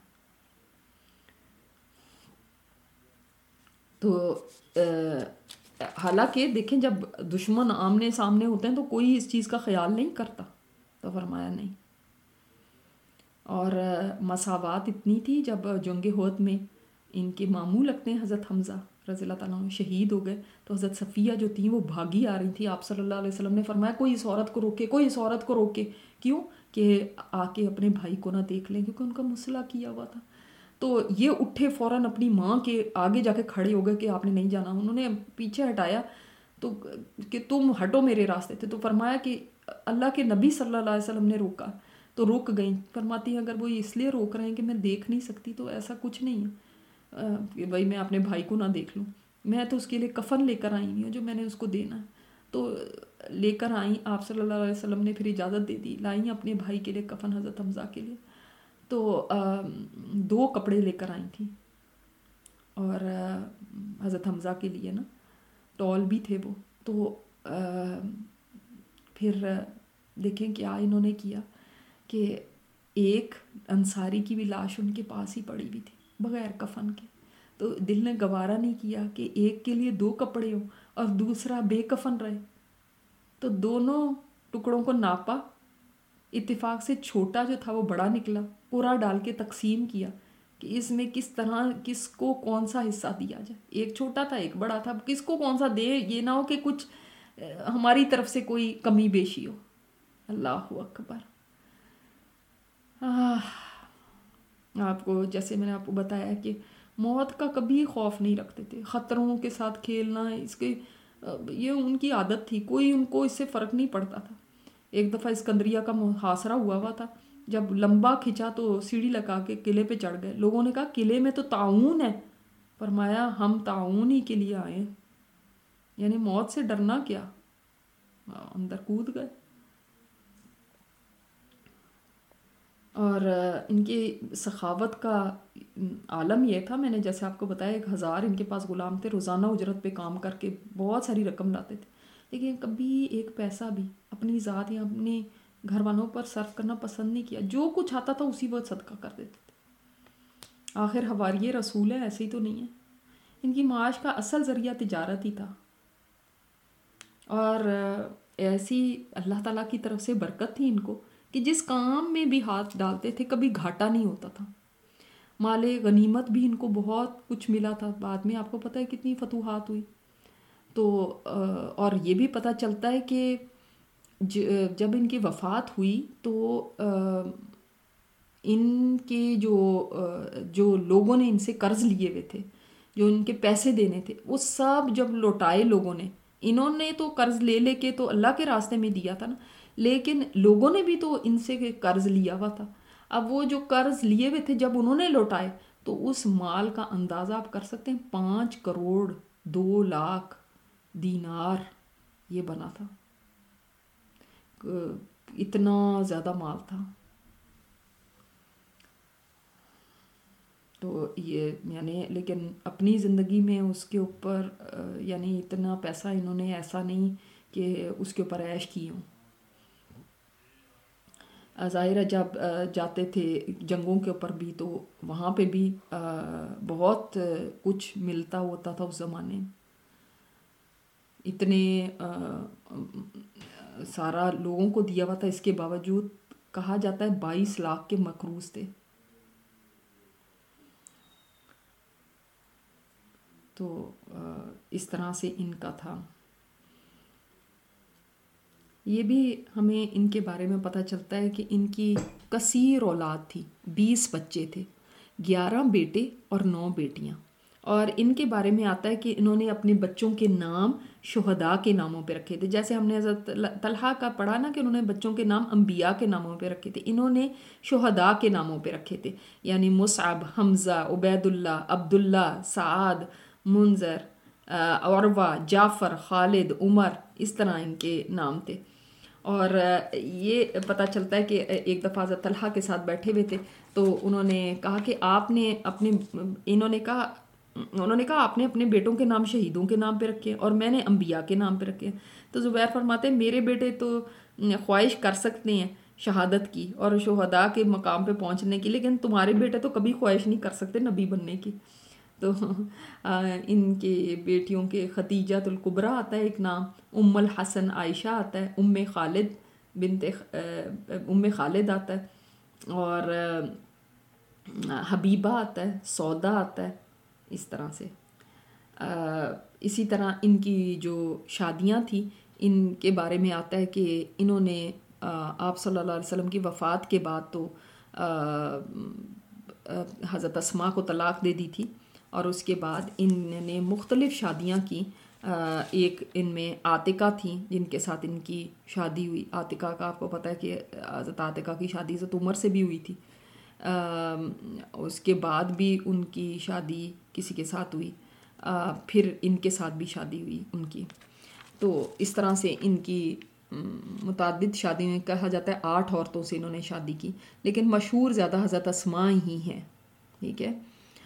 تو حالانکہ دیکھیں جب دشمن آمنے سامنے ہوتے ہیں تو کوئی اس چیز کا خیال نہیں کرتا، تو فرمایا نہیں۔ اور مساوات اتنی تھی، جب جنگ احد میں ان کے ماموں لگتے ہیں حضرت حمزہ رضی اللہ تعالیٰ عنہ شہید ہو گئے، تو حضرت صفیہ جو تھیں وہ بھاگی آ رہی تھی، آپ صلی اللہ علیہ وسلم نے فرمایا کوئی اس عورت کو روکے، کوئی اس عورت کو روکے، کیوں کہ آ کے اپنے بھائی کو نہ دیکھ لیں، کیونکہ ان کا مسئلہ کیا ہوا تھا۔ تو یہ اٹھے فوراً اپنی ماں کے آگے جا کے کھڑے ہو گئے کہ آپ نے نہیں جانا۔ انہوں نے پیچھے ہٹایا تو کہ تم ہٹو میرے راستے سے، تو فرمایا کہ اللہ کے نبی صلی اللہ علیہ وسلم نے روکا، تو رک گئیں۔ فرماتی ہیں اگر وہ اس لیے روک رہے ہیں کہ میں دیکھ نہیں سکتی تو ایسا کچھ نہیں ہے کہ بھائی میں اپنے بھائی کو نہ دیکھ لوں، میں تو اس کے لیے کفن لے کر آئی ہوئی ہوں جو میں نے اس کو دینا ہے. تو لے کر آئیں. آپ صلی اللہ علیہ وسلم نے پھر اجازت دے دی, لائیں اپنے بھائی کے لیے کفن حضرت حمزہ کے لیے. تو 2 کپڑے لے کر آئی تھیں, اور حضرت حمزہ کے لیے نا ٹال بھی تھے وہ. تو پھر دیکھیں کیا انہوں نے کیا کہ ایک انصاری کی بھی لاش ان کے پاس ہی پڑی ہوئی تھی بغیر کفن کے. تو دل نے گوارا نہیں کیا کہ ایک کے لیے 2 کپڑے ہوں اور دوسرا بے کفن رہے. تو دونوں ٹکڑوں کو ناپا, اتفاق سے چھوٹا جو تھا وہ بڑا نکلا, پورا ڈال کے تقسیم کیا کہ اس میں کس طرح کس کو کون سا حصہ دیا جائے. ایک چھوٹا تھا ایک بڑا تھا, کس کو کون سا دے, یہ نہ ہو کہ کچھ ہماری طرف سے کوئی کمی بیشی ہو. اللہ اکبر. آپ کو جیسے میں نے آپ کو بتایا کہ موت کا کبھی خوف نہیں رکھتے تھے, خطروں کے ساتھ کھیلنا اس کے یہ ان کی عادت تھی, کوئی ان کو اس سے فرق نہیں پڑتا تھا. ایک دفعہ اسکندریہ کا محاصرہ ہوا تھا, جب لمبا کھنچا تو سیڑھی لگا کے قلعے پہ چڑھ گئے. لوگوں نے کہا قلعے میں تو طاعون ہے, فرمایا ہم طاعون ہی کے لیے آئے ہیں, یعنی موت سے ڈرنا کیا. اندر کود گئے. اور ان کی سخاوت کا عالم یہ تھا, میں نے جیسے آپ کو بتایا 1000 ان کے پاس غلام تھے, روزانہ اجرت پہ کام کر کے بہت ساری رقم لاتے تھے, لیکن کبھی ایک پیسہ بھی اپنی ذات یا اپنے گھر والوں پر صرف کرنا پسند نہیں کیا. جو کچھ آتا تھا اسی وقت صدقہ کر دیتے تھے. آخر حواریِ رسول ہے, ایسے ہی تو نہیں ہے. ان کی معاش کا اصل ذریعہ تجارت ہی تھا, اور ایسی اللہ تعالیٰ کی طرف سے برکت تھی ان کو کہ جس کام میں بھی ہاتھ ڈالتے تھے کبھی گھاٹا نہیں ہوتا تھا. مال غنیمت بھی ان کو بہت کچھ ملا تھا. بعد میں آپ کو پتہ ہے کتنی فتوحات ہوئی. تو اور یہ بھی پتہ چلتا ہے کہ جب ان کی وفات ہوئی تو ان کے جو لوگوں نے ان سے قرض لیے ہوئے تھے, جو ان کے پیسے دینے تھے, وہ سب جب لوٹائے لوگوں نے. انہوں نے تو قرض لے کے تو اللہ کے راستے میں دیا تھا نا, لیکن لوگوں نے بھی تو ان سے قرض لیا ہوا تھا. اب وہ جو قرض لیے ہوئے تھے جب انہوں نے لوٹائے تو اس مال کا اندازہ آپ کر سکتے ہیں, 5 کروڑ 2 لاکھ دینار یہ بنا تھا. اتنا زیادہ مال تھا. تو یہ یعنی لیکن اپنی زندگی میں اس کے اوپر یعنی اتنا پیسہ انہوں نے ایسا نہیں کہ اس کے اوپر عیش کی ہوں. ظاہر ہے جب جاتے تھے جنگوں کے اوپر بھی تو وہاں پہ بھی بہت کچھ ملتا ہوتا تھا اس زمانے میں. اتنے سارا لوگوں کو دیا ہوا تھا, اس کے باوجود کہا جاتا ہے 22 لاکھ کے مقروض تھے. تو اس طرح سے ان کا تھا. یہ بھی ہمیں ان کے بارے میں پتہ چلتا ہے کہ ان کی کثیر اولاد تھی, 20 بچے تھے, 11 بیٹے اور 9 بیٹیاں. اور ان کے بارے میں آتا ہے کہ انہوں نے اپنے بچوں کے نام شہداء کے ناموں پہ رکھے تھے. جیسے ہم نے حضرت طلحہ کا پڑھا نا کہ انہوں نے بچوں کے نام انبیاء کے ناموں پہ رکھے تھے, انہوں نے شہداء کے ناموں پہ رکھے تھے. یعنی مصعب, حمزہ, عبید اللہ, عبداللہ, سعد, منذر, عروہ, جعفر, خالد, عمر, اس طرح ان کے نام تھے. اور یہ پتہ چلتا ہے کہ ایک دفعہ حضرت طلحہ کے ساتھ بیٹھے ہوئے تھے تو انہوں نے کہا کہ آپ نے انہوں نے کہا آپ نے اپنے بیٹوں کے نام شہیدوں کے نام پہ رکھے اور میں نے انبیاء کے نام پہ رکھے. تو زبیر فرماتے ہیں میرے بیٹے تو خواہش کر سکتے ہیں شہادت کی اور شہداء کے مقام پہ پہنچنے کی, لیکن تمہارے بیٹے تو کبھی خواہش نہیں کر سکتے نبی بننے کی. تو ان کے بیٹیوں کے خدیجہ الکبریٰ آتا ہے ایک نام, ام الحسن عائشہ آتا ہے, ام خالد آتا ہے, اور حبیبہ آتا ہے, سودا آتا ہے, اس طرح سے. اسی طرح ان کی جو شادیاں تھیں ان کے بارے میں آتا ہے کہ انہوں نے آپ صلی اللہ علیہ وسلم کی وفات کے بعد تو حضرت اسماء کو طلاق دے دی تھی, اور اس کے بعد ان نے مختلف شادیاں کی. ایک ان میں عاتقہ تھیں جن کے ساتھ ان کی شادی ہوئی. عاتقہ کا آپ کو پتہ ہے کہ حضرت عاتقہ کی شادی حضرت عمر سے بھی ہوئی تھی. اس کے بعد بھی ان کی شادی کسی کے ساتھ ہوئی. پھر ان کے ساتھ بھی شادی ہوئی ان کی. تو اس طرح سے ان کی متعدد شادی میں کہا جاتا ہے 8 عورتوں سے انہوں نے شادی کی، لیکن مشہور زیادہ حضرت اسماء ہی ہیں. ٹھیک ہے.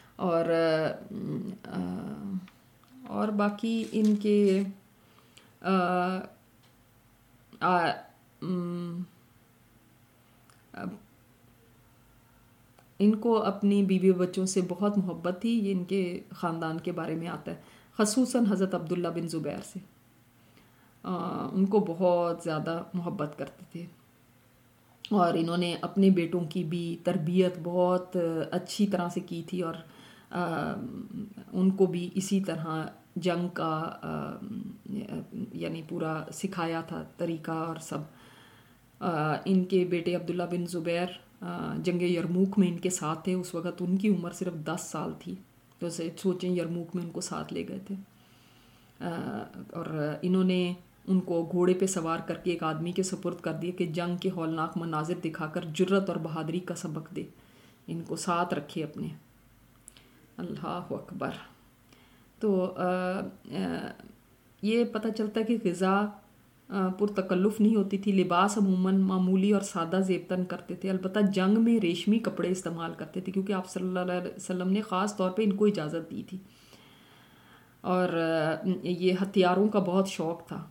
اور باقی ان کے ان کو اپنی بیوی بچوں سے بہت محبت تھی. یہ ان کے خاندان کے بارے میں آتا ہے، خصوصاً حضرت عبداللہ بن زبیر سے ان کو بہت زیادہ محبت کرتے تھے. اور انہوں نے اپنے بیٹوں کی بھی تربیت بہت اچھی طرح سے کی تھی، اور ان کو بھی اسی طرح جنگ کا یعنی پورا سکھایا تھا طریقہ اور سب. ان کے بیٹے عبداللہ بن زبیر جنگ یرموک میں ان کے ساتھ تھے. اس وقت ان کی عمر صرف 10 سال تھی، تو سوچیں یرموک میں ان کو ساتھ لے گئے تھے. اور انہوں نے ان کو گھوڑے پہ سوار کر کے ایک آدمی کے سپرد کر دیا کہ جنگ کے ہولناک مناظر دکھا کر جرت اور بہادری کا سبق دے. ان کو ساتھ رکھے اپنے. اللہ اکبر. تو یہ پتہ چلتا ہے کہ غذا پرتکلف نہیں ہوتی تھی. لباس عموماً معمولی اور سادہ زیب تن کرتے تھے. البتہ جنگ میں ریشمی کپڑے استعمال کرتے تھے، کیونکہ آپ صلی اللہ علیہ وسلم نے خاص طور پہ ان کو اجازت دی تھی. اور یہ ہتھیاروں کا بہت شوق تھا.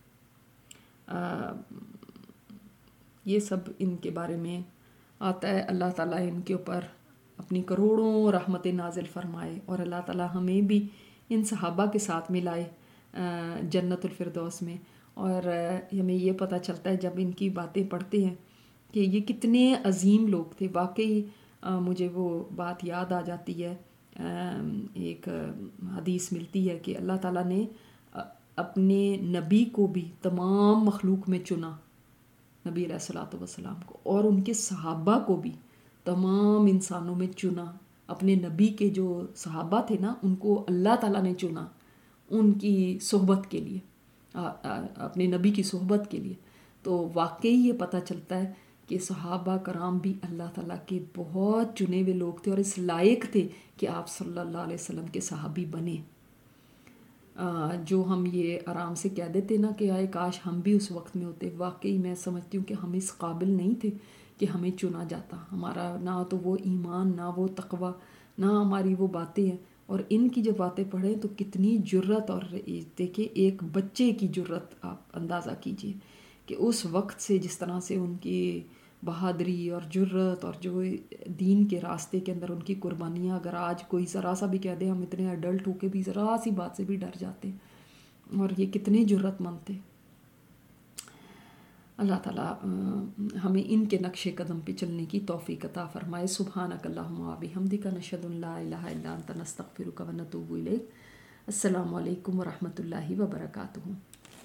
یہ سب ان کے بارے میں آتا ہے. اللہ تعالیٰ ان کے اوپر اپنی کروڑوں رحمتیں نازل فرمائے، اور اللہ تعالیٰ ہمیں بھی ان صحابہ کے ساتھ ملائے جنت الفردوس میں. اور ہمیں یہ پتہ چلتا ہے جب ان کی باتیں پڑھتے ہیں کہ یہ کتنے عظیم لوگ تھے. واقعی مجھے وہ بات یاد آ جاتی ہے، ایک حدیث ملتی ہے کہ اللہ تعالیٰ نے اپنے نبی کو بھی تمام مخلوق میں چنا، نبی علیہ الصلوۃ والسلام کو، اور ان کے صحابہ کو بھی تمام انسانوں میں چنا. اپنے نبی کے جو صحابہ تھے نا، ان کو اللہ تعالیٰ نے چنا ان کی صحبت کے لیے، اپنے نبی کی صحبت کے لیے. تو واقعی یہ پتہ چلتا ہے کہ صحابہ کرام بھی اللہ تعالیٰ کے بہت چنے ہوئے لوگ تھے، اور اس لائق تھے کہ آپ صلی اللہ علیہ وسلم کے صحابی بنے. جو ہم یہ آرام سے کہہ دیتے نا کہ آئے کاش ہم بھی اس وقت میں ہوتے. واقعی میں سمجھتی ہوں کہ ہم اس قابل نہیں تھے کہ ہمیں چنا جاتا. ہمارا نہ تو وہ ایمان، نہ وہ تقوی، نہ ہماری وہ باتیں ہیں. اور ان کی جو باتیں پڑھیں تو کتنی جرت، اور دیکھیں ایک بچے کی جرت آپ اندازہ کیجئے کہ اس وقت سے جس طرح سے ان کی بہادری اور جرت اور جو دین کے راستے کے اندر ان کی قربانیاں، اگر آج کوئی ذرا سا بھی کہہ دے، ہم اتنے ایڈلٹ ہو کے بھی ذرا سی بات سے بھی ڈر جاتے ہیں، اور یہ کتنے جرت مند تھے. اللہ تعالیٰ ہمیں ان کے نقش قدم پہ چلنے کی توفیق عطا فرمائے. سبحانک اللہم و بحمدک، نشہد ان لا الہ الا انت، نستغفرک و نتوب الیک. السلام علیکم ورحمۃ اللہ وبرکاتہ.